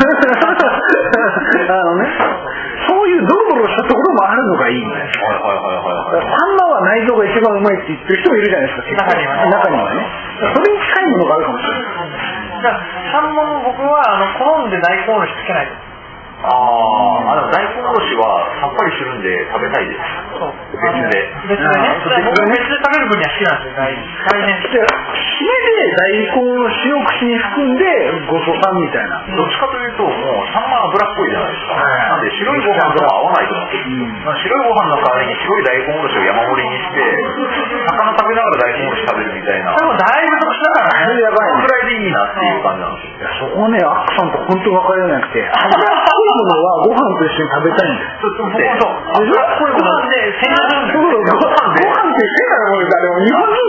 S2: いな。そういうドロドロしたところもあるのがいいんだよ。サンマは内臓が一番うまいって言ってる人もいるじゃないですか。中にはね。それに近いものがあるかもしれない。
S1: サンマも僕は好んで大根おろしつけないと。
S3: でも大根おろしはさっぱりするんで食べたいです。別で
S1: ね。僕別で食べる分には好きなんですよ。大変。
S2: 締めで大根おろしを口に含んでごそさんみたいな。
S3: どっちかというともうサンマ油っぽいじゃないですか。なんで白いご飯とは合わないと思って白いご飯の代わりに白い大根おろしを山盛りにして魚食べながら大根おろし食べるみたいな。
S1: でもだいぶ得しながらね。
S3: やばい。そのぐらいでいいなっていう感じなんですよ。
S2: そこねアックさんと本当分かり合えなくて。ものはご飯と一緒に食べたいんだよ。
S1: そう。ご飯で洗浄するんだよ。
S2: ご飯と一緒に食べたい。日本人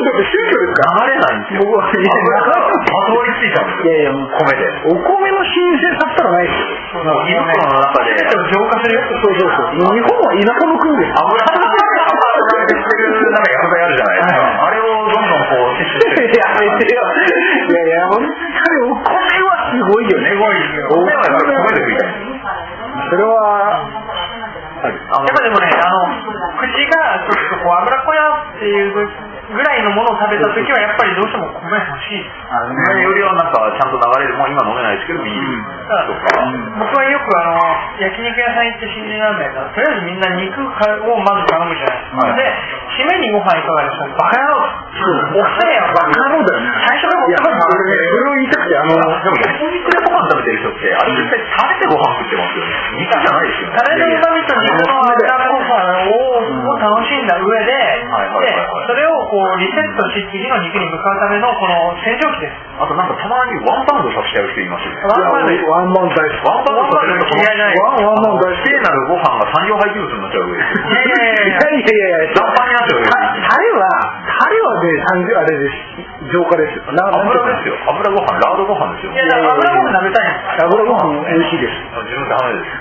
S2: だって宗教ですから。
S3: 流れないんですよ。僕は、まとわりついちゃうんですよ。いやいや、米で。
S2: お米の新鮮さったらないですよ。
S3: 胃袋の中で。
S1: 浄化するよ。
S2: そう。日本は田舎の国です。
S3: 油してるなんか薬剤あるじゃないですか。あれをどんどんこう摂取して。
S2: やめてよ。いや、本当にお米はすごいよね。
S3: すごいですよ。米はやっぱり米で食いたい。
S2: それは、
S1: やっぱでもね、口がちょっとこう脂っこやっていうぐらいのものを食べたときはやっぱりどうしても米欲しい。
S3: よりはなんかちゃんと流れる、もう今飲めないですけどビールとか。
S1: 僕はよく焼肉屋さん行って信じられないから、とりあえずみんな肉をまず頼むじゃないですか。で、締めにご飯いかがでしょうか。バカ野郎。おせえよ。
S2: バカ野郎だよね。
S1: 最初から持ってますからね。
S2: それを言いたくて、
S3: でも焼肉でご飯食べてる人って、あれ絶対食べてご飯食ってますよね。肉じゃないですよね。
S1: タレの旨味と肉の脂っこさを楽しんだ上で、それをこうリセットし、次の肉に向かうためのこの洗浄機です。
S3: あとなんかたまにワンバウンドさせちゃう人いますよね。
S2: ワンバウンド大好き。
S3: ワンバウンドさせると
S1: 嫌いじゃない。
S2: ワンバウンド大好き。
S3: 聖なるご飯が産業廃棄物になっちゃうわけですよ。
S2: いや、
S3: 残飯になっちゃうわけです。
S2: タレはね、あれです。浄化ですよ。
S3: 油ですよ。油ご飯、ラードご飯ですよ。
S1: いや、油ご飯食べたいんです。
S2: 油ご飯美味しいです。
S3: 自分でダメです。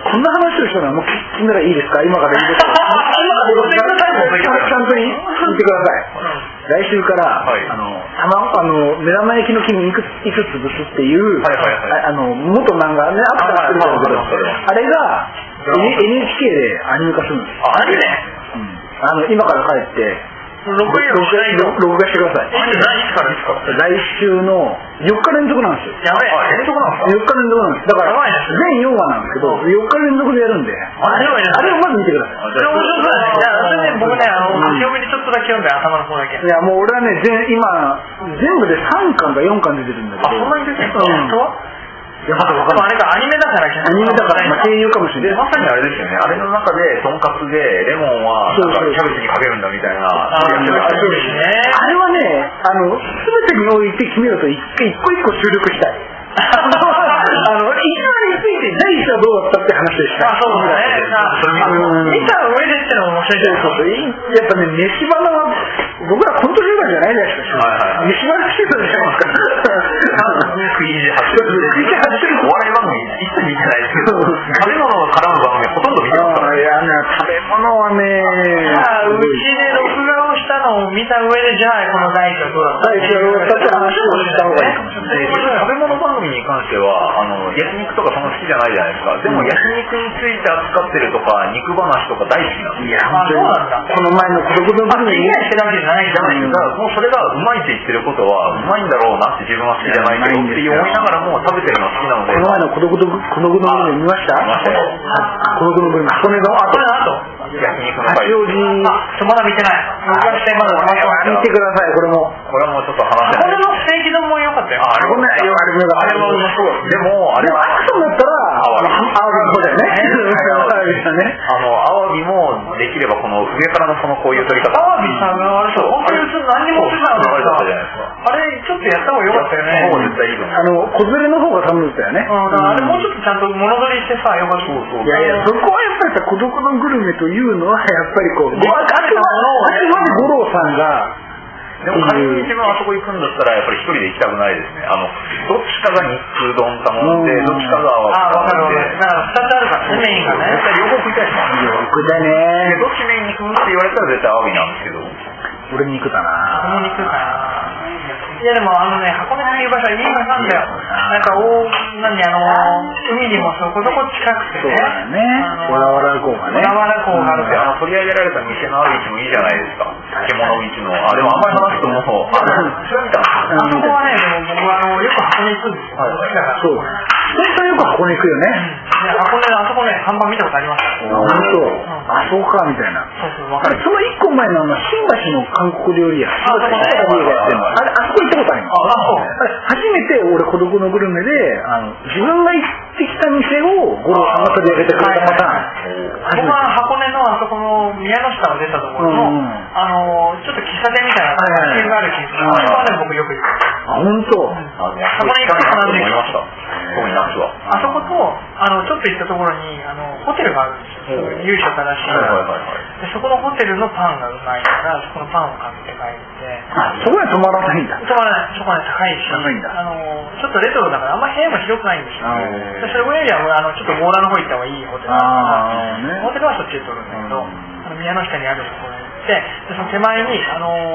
S2: こんな話をしたらもう聞いたらいいですか？今からいいですか？ちゃんと言ってください。来週から、目玉焼きの黄身いくつ潰すっていう、元漫画ね、あったんですけど、あれが NHK でアニメ化するんです。
S3: アニメ？
S2: 今から帰って、録画してください。
S3: いつから
S2: 来週の4日連続なんですよ。
S3: やべえ、連続なんですか？
S2: 4日連続なんです。だから、全4話なんですけど、4日連続でやるんで、あれをまず見てください。
S1: それ面白そうだね。僕ね、強めにちょっとだけ読んで、頭の方だけ。
S2: いや、もう俺はね、今、全部で3巻か4巻出てるんだけど。
S1: そんなに出てるの？
S2: いや、まだ分かんない。
S1: あれか、アニメだから
S2: アニメだから、声優かもしれない。
S3: まさにあれですよね。あれの中で、とんかつで、レモンは、キャベツにかけるんだみたいな。
S2: そうですね。あれはね、すべてにおいて決めると、一個一個注力したい。一話について第一話どうだったって話でした。
S1: そうだね。見た上でってのも面白いです。
S2: やっぱね、飯花は、僕らコント集団じゃないじゃないですか。飯花集団じゃないですか。
S3: 食い意地張ってる。お笑い番組一切見てないですけど、食べ物が絡む番組ほとんど見てますからね。
S2: いやね、食べ物はね、
S1: うちで録画をしたのを見た上で、じゃあこの第一話どうだった？
S2: 第一話どうだったって話をした方がいいかもしれない。
S3: 食べ物番組に関しては焼肉とかそんな好きじゃないじゃないですか。でも焼肉について扱ってるとか肉話とか大好きなんです。
S1: いや、そうなんだ。
S2: この前の孤独の番組
S1: にしてるわけじゃないじゃない
S3: ですか。もうそれがうまいって言ってることはうまいんだろうなって自分は好きじゃないけどって思いながらも食べてるの好きなので。
S2: この前の孤独の番組見ました？孤独の番組、箱根の後。
S3: 焼肉の
S2: 八王子。
S1: まだ見てない。
S2: 見てください、これも
S3: ちょっと話して。
S1: 箱根のステーキ丼も良かったよ。
S2: あれもうまそう。
S3: でもあれは
S2: アクションだったらアワビの方だよね。
S3: アワビもできればこの上からのこういう取り方。
S1: アワビさんがあれそう。本当に何にもしてなかったじゃないですか。あれちょっとやった方が良かったよね。
S3: そう絶対いいと思う。
S2: 小連れの方が頼んでたよね。
S1: あれもうちょっとちゃんと物取りしてさ、よかった。
S2: いやいや、そこはやっぱりさ、孤独のグルメというのはやっぱりこう、あくまで五郎さんが。
S3: でも仮に自分あそこ行くんだったらやっぱり一人で行きたくないですね。どっちかが肉丼頼んで、どっちかがアワビ頼んで。
S1: だから2つあるからね、メインがね。
S3: 絶対両方食いたいですもん。
S2: 両方だね。
S3: どっちメインに食うって言われたら絶対アワビなんですけど。
S2: 俺肉だな。
S1: 俺も肉かな。いやでも箱根っていう場所はいい場所なんだよ。なんか海にもそこそこ近くてね。
S2: そうだね。小田原港がね。
S1: 小田原港があるから。
S3: 取り上げられた店のある位置もいいじゃないですか。獣道の。でもあんまり話すともう、それ見た
S1: あそこはね、でも僕よく箱根行くんですよ。
S2: そう。それとよく箱根行くよね。
S1: 箱根あそこね、看板見たことありました。
S2: 本当。あ、そうかみたいな。
S1: そうわかる。
S2: その一個前の新橋の韓国料理屋。あそこ行ったことあります。初めて俺孤独のグルメで自分が行ってきた店を五郎さんが取り上げてくれたパターン。
S1: 僕は箱根のあそこの宮の下を出たところのちょっと喫茶店みたいなシーンがある気がする。あそこはね僕よく行く。
S2: 本当。
S1: そこに行くとかなんですよ。
S3: 特に夏は。
S1: あそこと、ちょっと行ったところに、ホテルがあるんですよ。由緒正しい。で、そこのホテルのパンがうまいから、そこのパンを買って帰って。
S2: そこに泊まらないんだ。
S1: 泊まらない。そこは高いし。
S2: 高いんだ。
S1: ちょっとレトロだから、あんま部屋も広くないんですよ。で、それよりは、ちょっと強羅の方行った方がいいホテルだから、ホテルはそっちで取るんだけど、宮の下にあるところに行って、で、その手前に、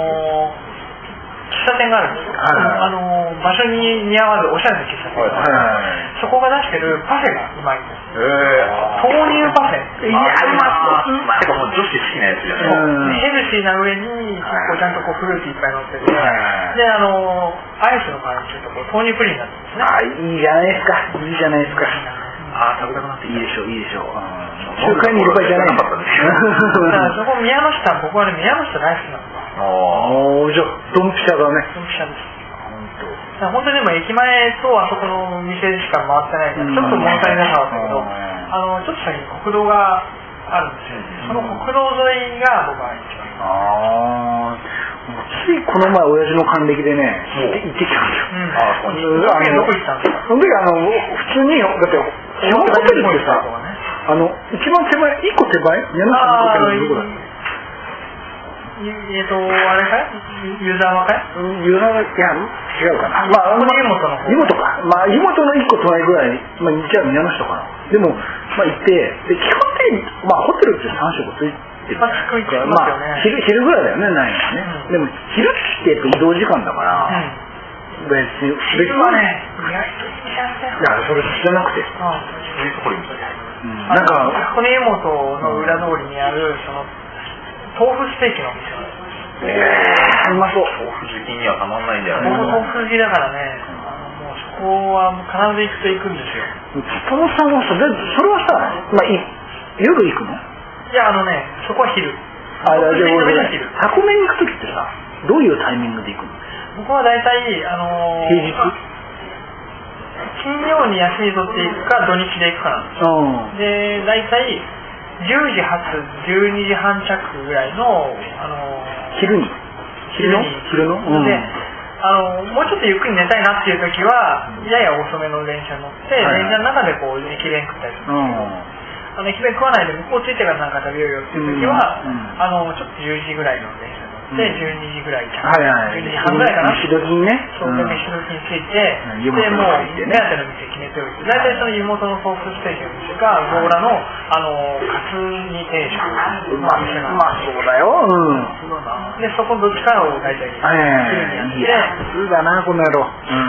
S1: 喫茶店があるんですよ。場所に似合わずおしゃれな喫茶店がある。そこが出してるパフェがうまいんです。豆乳パフェ。
S3: いや、あります。てかもう女子好きなやつじゃない。
S1: ヘルシーな上にちゃんとフルーツいっぱい乗ってて、でアイスの代わりにちょっと豆乳プリンになってるんですね。
S2: いいじゃないですか。いいじゃないですか。
S3: 食べたくなって
S2: いいでしょう、いいでしょう。中華にいる場合じゃないんだったんですよ。
S1: そこ宮の下、僕はね宮の下大好きなんです。
S2: じゃあドンピシャだね。
S1: ドンピシャです。本当にでも駅前とあそこの店しか回ってないからちょっと物足りなかったけど、ちょっと先に国道があるんですよ。その国道沿いが僕は一番
S2: ついこの前親父の還暦でね行ってきたんですよ。
S1: どこ行ったんですか？
S2: その時普通にだってホテルってさ一番手前一個手前宮の下のホテルどこだっけ？
S1: あれかい？湯沢かい？
S2: 湯沢いや違うかな。
S1: 湯本の方。
S2: 湯本か。湯本の一個隣ぐらいじゃあ宮の下かな。でも行ってで基本的にホテルって3食ついてる。昼ぐらいだよねないのね。でも昼ってやっぱ移動時間だから。別
S1: はね意外といいじゃんだよ。
S2: いやそれ知らなくて。
S3: そういうところに
S1: なんか箱根湯本の裏通りにあるその豆腐ステーキのお店がある。
S2: うまそう。
S3: 豆腐好きにはたまんないんじゃない？
S1: 豆腐好きだからね、もうそこは必ず行くと行くんですよ。
S2: トモさんはそれはさ、夜行くの？
S1: いやそこは昼。
S2: 箱根に行くときってさ、どういうタイミングで行くの？
S1: 僕は大体
S2: 平日？
S1: 金曜に休み取っていくか土日で行くかなんですよ。で大体10時発12時半着ぐらいの
S2: 昼の
S1: でもうちょっとゆっくり寝たいなっていう時はやや遅めの電車に乗って電車の中でこう駅弁食ったりするんですけど、駅弁食わないで向こう着いてからなんか食べようよっていう時はちょっと10時ぐらいの電車に乗って12時ぐらい着12時半ぐらいかな。
S2: 飯時にね。
S1: そうで飯時に着いてでもう目当ての店決めておいて大体その湯本の豆腐ステーキの店か強羅のカツ煮定食店が
S2: そうだよ。
S1: でそこどっちかを大体昼にやって
S2: 普通だなこの野郎。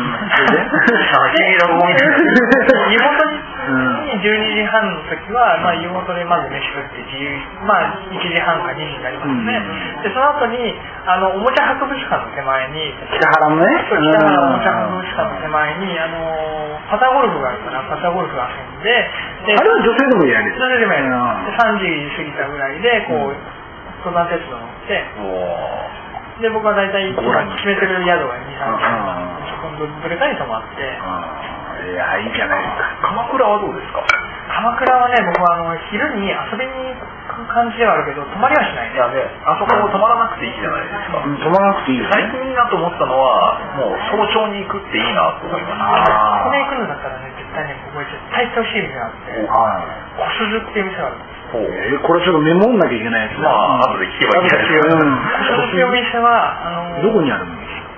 S1: 湯本に12時半の時は湯本でまず飯食って1時半か2時になりますね。でその後におもちゃ博物館の手前に
S2: 北原のね
S1: 北原おもちゃ博物館の手前にパターゴルフがあるからパターゴルフが遊んで
S2: あれは女性でもやる。
S1: 女性でもやる。3時過ぎたぐらいでこう登山鉄道乗ってで僕は大体決めてる宿が2、3時そこのどれかに泊まって。
S2: いやいいじゃないですか。
S3: 鎌倉はどうですか？
S1: 鎌倉はね僕は昼に遊びに行く感じではあるけど泊まりはしないね。
S3: あそこ泊まらなくていいじゃないですか。
S2: 泊まらなくていいよね。
S3: 最近いいなと思ったのはもう早朝に行くっていいなと思いました。
S1: ここで行くのだったらね絶対ねここ絶対行ってほしい店があって小鈴っていう店があるんです。
S2: これちょっとメモんなきゃいけないやつだ。
S3: 後で聞けばいいんですよ。
S1: 小鈴っていうお店は
S2: どこにあるの？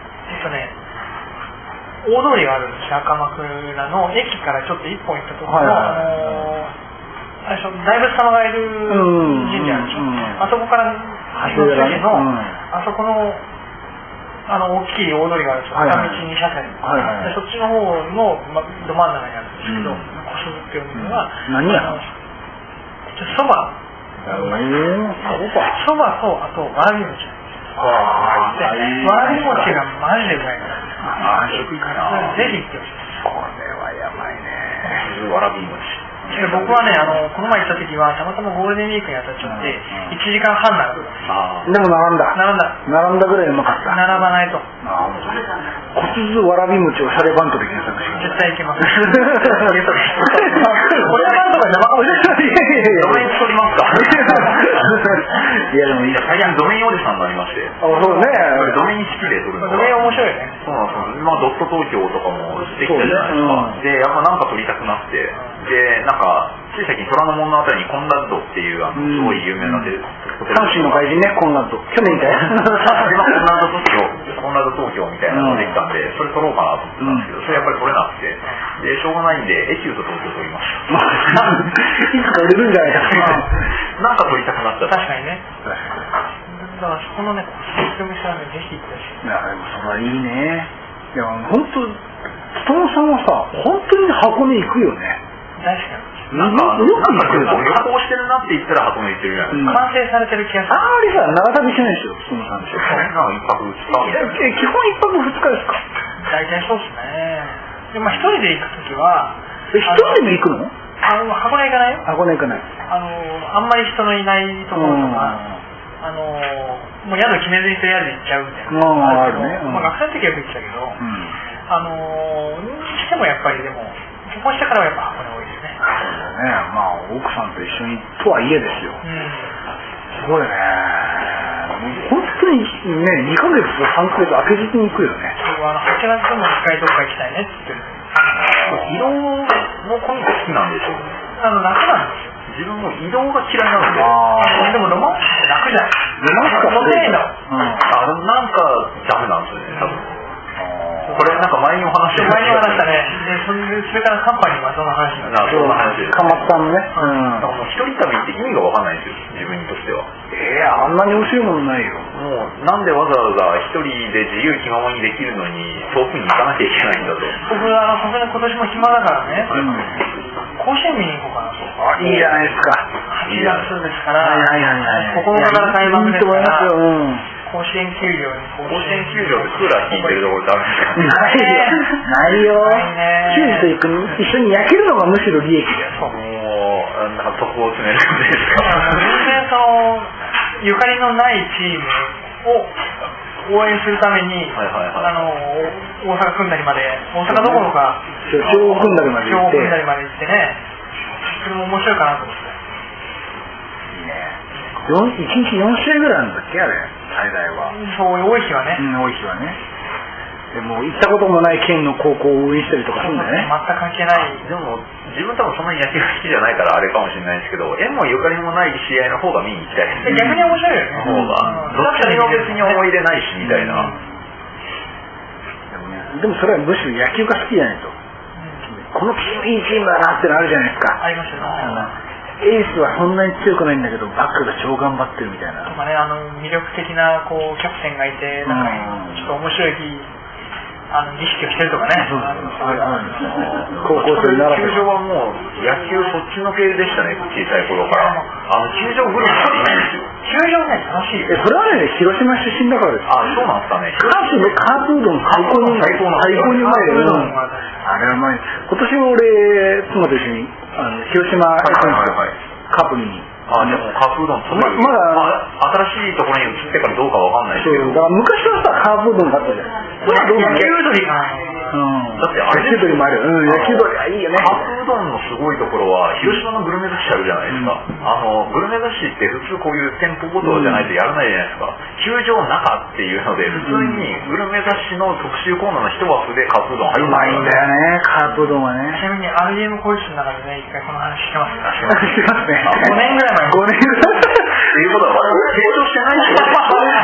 S1: 大通りがあるんですよ。赤間倉の駅からちょっと一本行ったところの大仏様がいる神社あるでしょ。あそこから橋の筋のあそこの大きい大通りがあるんですよ。片道2車線でそっちの方のど真ん中にあるんですけど小鈴っていうのは
S2: 何や
S1: そばとあとわらび餅わらび餅がマジでうまいから
S3: 食いかな。
S1: ぜひ行ってほしい。
S2: これはやばいね。
S3: わらび餅。
S1: 僕はねこの前行った時はたまたまゴールデンウィークに当たっちゃって1時間半並ぶ。
S2: でも並んだぐらいうまかった。
S1: 並ばないと。
S2: 小鈴わらび餅をシャレバントで検索して
S1: 絶対行けます。これはなんとか生かもしれない。
S3: ドメイン取りますか？
S2: いやでも
S3: 最近ドメインおじさんになりまして。
S2: そうね。
S3: ドメイン好きで取るの。
S1: ドメイン面白いよね。
S3: そうなんです。 ドット東京とかもできたじゃないですか。で、やっぱなんか撮りたくなって、で、なんか、つい最近虎ノ門のあたりにコンラッドっていう、すごい有名な
S2: 阪神の外人ね、コンラッド。去年みたいな。
S3: 今コンラッド東京みたいなのができたんで、それ撮ろうかなと思ってたんですけど、それやっぱり撮れなくて、で、しょうがないんで、エキュート東京撮りました。
S2: いつか売れるんじゃないか
S3: なんか撮りたくなっちゃった。
S1: 確かにね。だからそこのね、システムしたらね、ぜひ行ってほしい。
S2: いや、でもそれはいいね。いや、本当、人さんはさ、本当に箱根行くよね。
S1: 確かに。
S3: なんか旅行してるなって言ったら箱根行ってるじゃないですか。
S1: 完成されてる気がする。
S2: あれさ、長旅してないでしょ、人さんでしょ。
S3: 1泊2日。
S2: 基本1泊2日ですか？
S1: 大体そうですね。でも一人で行くときは、
S2: 一人でも行くの？
S1: 箱根行かないよ。
S2: 箱根行かない。
S1: あんまり人のいないところとか、もう宿決めずにとりあえず行っちゃうみたいな。
S2: あるね。
S1: 学生の時はよく行ってたけど、にしてもやっぱりでも、結婚してからはやっぱ箱根多いですね。
S2: そうだね。まあ奥さんと一緒にとはいえですよ。すごいね。本当にね、2ヶ月と3ヶ月空けずに行くよね。
S1: 8月でも1回どっか行きたいねって言ってる。
S3: 移動も今度好きなんでしょうね。
S1: 楽なんですよ。
S3: 自分も移動が嫌いなので。
S1: でもロマンスって楽じゃん。
S2: ロマンスか
S1: そういうの。
S3: なんかダメなんですよね、多分。これなんか前にお話し
S1: したね。それからカンパニーはそんな話になる。
S3: そんな話です。
S2: かまったのね。
S3: 一人旅って意味がわかんないんですよ、自分にとしては。
S2: あんなに面白いものないよ。
S3: もうなんでわざわざ一人で自由気ままにできるのに遠くに行かなきゃいけないんだと。
S1: 僕はさすがに今年も暇だからね。甲子園見に行こうかなと。
S2: いいじゃないですか。
S1: 8月ですから。9日から開幕ですから。甲子園球場
S3: でクーラー効いてるところってあるんですか？
S2: ないよ。球児と一緒に焼けるのがむしろ利益だよ。
S3: もうなんか徳を詰める感じですか？
S1: 全然ゆかりのないチームを応援するために、大阪組んだりまで、大阪どころか
S2: 兵庫組んだりまで行
S1: ってね、それも面白いかなと思って。
S2: 1日4試合ぐらいあるんだっけ、あれ最大は。
S1: そう多い日はね。
S2: 多い日はね。でも行ったこともない県の高校を応援したりとかするんだね。
S1: 全く関係ない。
S3: でも自分多分そんなに野球が好きじゃないからあれかもしれないですけど、縁もゆかりもない試合の方が見に行きたい。
S1: 逆に面白いよね。
S3: 方がどっちにも別に思い入れないしみたいな。
S2: でもそれはむしろ野球が好きじゃないと。このチームいいチームだなってのあるじゃないですか。
S1: ありますよね。
S2: エースはそんなに強くないんだけどバックが超頑張ってるみたいな。
S1: とかね、魅力的なキャプテンがいて、なんかちょっと面白い儀式をしてるとかね。
S2: 高校生なら
S3: 球場はもう野球そっちの系でしたね、小さい頃から。球場グルメっていないんですよ。
S1: 球場ね、楽しい。
S2: それはね、広島出身だからです。
S3: そうなんですかね。
S2: カープうどん最高にうまいよ。あれはうまい。今年も俺妻と一緒に広島カープに。
S3: でもカープうどんまだ新しいところに移ってからどうかわかんないですけど。
S2: だから昔はさカープうどんがあったじゃん。
S1: 野球鶏が。
S3: だって
S2: 野球鶏もある。野球鶏はいいよね。
S3: カープうどんのすごいところは広島のグルメ寿司あるじゃないですか。グルメ寿司って普通こういう店舗ごとじゃないとやらないじゃないですか。球場中っていうので普通にグルメ雑誌の特集コーナーの一枠でカープうどん入って
S2: ます。うまいんだよね、カープうどんはね。
S1: ちなみに RDM コイスの中でね、一回この話してますか？
S2: してますね。
S1: 5年ぐらい前。
S2: 5年ぐらい
S3: っていうことは成長してないでしょ。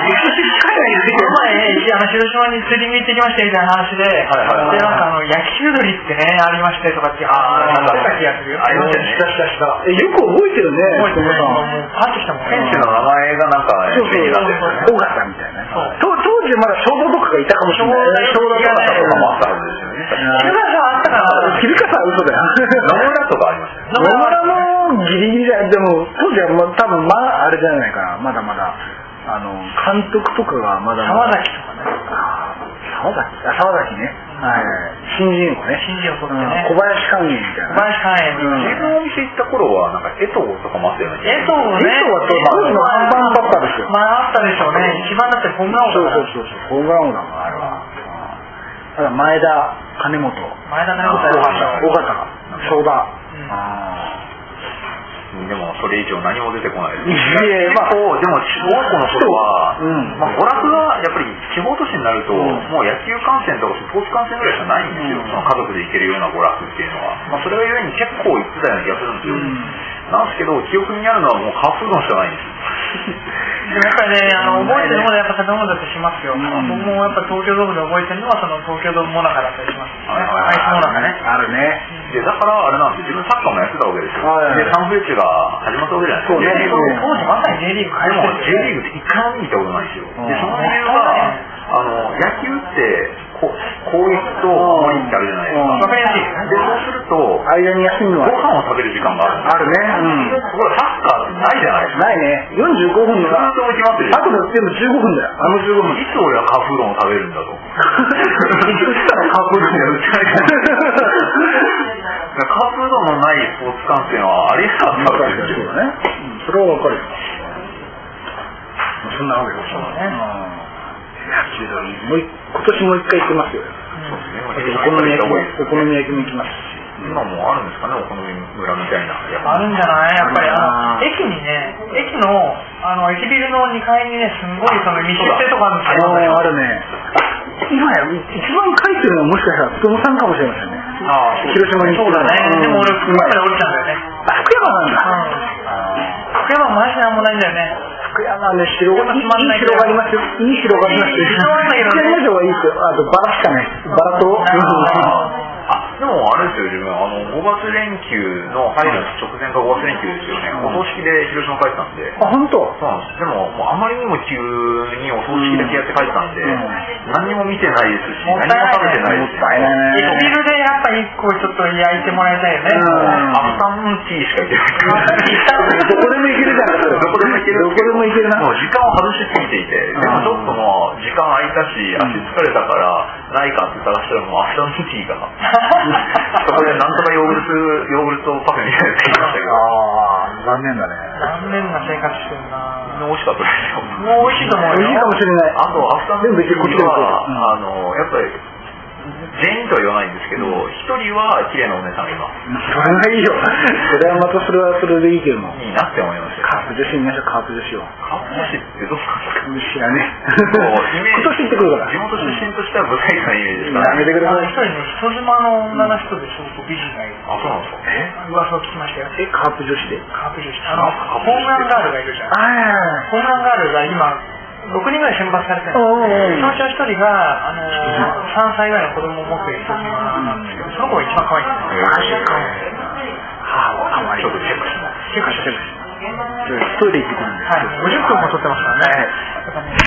S1: 広島に釣りに行ってきましたみたいな話で、焼きうどりってねありましてとかって話した気がするよ。
S3: ありましたね。
S2: よく覚えてるね。
S1: 覚えてるね。パッとしたもん。
S3: 選手の名前がなんか
S2: 尾形みたいな。当時まだ衝動とかがいたかもしれない。
S3: 衝動とかもあったはずですよね。
S1: 昼笠あったかな。
S2: 昼笠は嘘だよ。
S3: 野村とかありましたね。
S2: 野村もギリギリじゃ、でも当時は多分あれじゃないかな。まだまだ監督とかがまだ
S1: 沢崎とかね。
S2: 沢崎ね。新人王ね。
S1: 新人王取ってね。
S2: 小林寛永みたいな。
S1: 小林寛永。
S3: 自分のお店行った頃はなんか江藤とかもあったよね。
S1: 江藤ね。
S2: 当時の看板バッターですよ。
S1: あったでしょうね。一番だってホームラン王だから。
S2: そうホームラン王だからあれは。ただ前田金本。
S1: 尾形が
S2: 正田。
S3: でもそれ以上何も出てこないです。
S2: いや、まあ、
S3: でも小学校の頃は、まあ、娯楽がやっぱり地方都市になると、もう野球観戦とかスポーツ観戦ぐらいしかないんですよ、その家族で行けるような娯楽っていうのは。まあ、それがゆえに結構行ってたような気がするんですよ。なんですけど、記憶にあるのはもうカップうどんしかないんですよ。
S1: でもやっぱりね、覚えてるものはやっぱ食べ物だとしますよ。僕もやっぱ東京ドームで覚えてるのはその東京ドームモナカだったりしますね。アイスモナカね。
S2: あるね。
S3: で、だからあれなんですよ、自分サッカーもやってたわけですよ。で、サンフレッチェが始まったわけじゃないですか。
S1: 当時まさに J リーグ開
S3: も J リーグって一回も見に行ったことないんですよ。で、その理由が、野球って攻撃と守りってあるじゃないですか。
S1: わかりやすいですね。
S3: で、そうすると、
S2: 間に休むのは
S3: ご飯を食べる時間があるんですよ。
S2: あるね。
S3: ところがサッカーってないじゃないですか。
S2: ないね。45分の
S3: ずっと決まってる。
S2: あとの全部15分だよ。15分。
S3: いつ俺はカップうどんを食べるんだと。
S2: いつしたらカップうどんやるって
S3: カップうどんのないスポーツ観戦はありえなかったわけですよね。
S2: それはわかるよ。そんなわけですよね。今年もう一回行ってますよ。お好み焼きも行きます。
S3: 今もあるんですかね、お好み村みたいな。
S1: あるんじゃない？やっぱり駅にね、駅の駅ビルの2階にね、すごいその密集してるとこあるんですよ。
S2: あるね。今や一番書いてるのはもしかしたら福山さんかもしれませんね。広島に行ってたね。
S1: でも俺福山で降りたんだよね。
S2: 福山なんだ。
S1: 福山マジなんもないんだよね。
S2: 福山ね、広がりますよ。いい広がりますよ。北山城はいいですよ。あとバラしかない。バラと。
S3: でもあれですよ、自分5月連休の入る直前か5月連休ですよね。お葬式で広島帰ったんで。
S2: 本当？
S3: そうなんです。でもあまりにも急にお葬式だけやって帰ったんで、何にも見てないですし、何も食べてないですし。
S1: 駅ビルでやっぱり1個ちょっと焼いてもらいたいよね。
S3: アフタヌーンティーしか行ってない。
S2: どこでも行けるじゃん。どこでも行けるな。
S3: もう時間を外しすぎていて、でもちょっともう時間空いたし、足疲れたからないかって探したらもうアフタヌーンティーが。そこでなんとかヨーグルトパフェみたいなやつ言いましたけど。
S2: 残念だね。
S1: 残念な生活してるな。
S3: 美味しかったですよ。
S1: もう美味しいと思うよ。
S2: 美味しいかもしれない。
S3: あとアフタヌーンティーはやっぱり全員とは言わないんですけど、一人は綺麗なお姉さんがいます。
S2: それがいいよ。それはまたそれはそれでいいけども。
S3: いいなって思いました。
S2: カープ女子見ましょう、カープ女子を。
S3: カープ女子ってどうなんですか？
S2: 知らねえ。今年行ってくるから。
S3: 地元出身としてはブサイクなイメージですから。
S2: やめてください。
S1: 一人ね、人妻の女の人ですごく美人がいる。
S3: あ、そうなんですか？
S1: 噂を聞きましたよ。
S2: カープ女子で？
S1: カープ女子。ホームランガールがいるじゃん。ホームランガールが今6人ぐらい選抜されてるんですよ。そのうちの1人が3歳ぐらいの子供を持っている人なんですけど、その子が一番可愛いんですよ。
S3: ちょっとチェックします。
S2: トイレ行ってくるんで。
S1: はい。50分も撮ってますからね。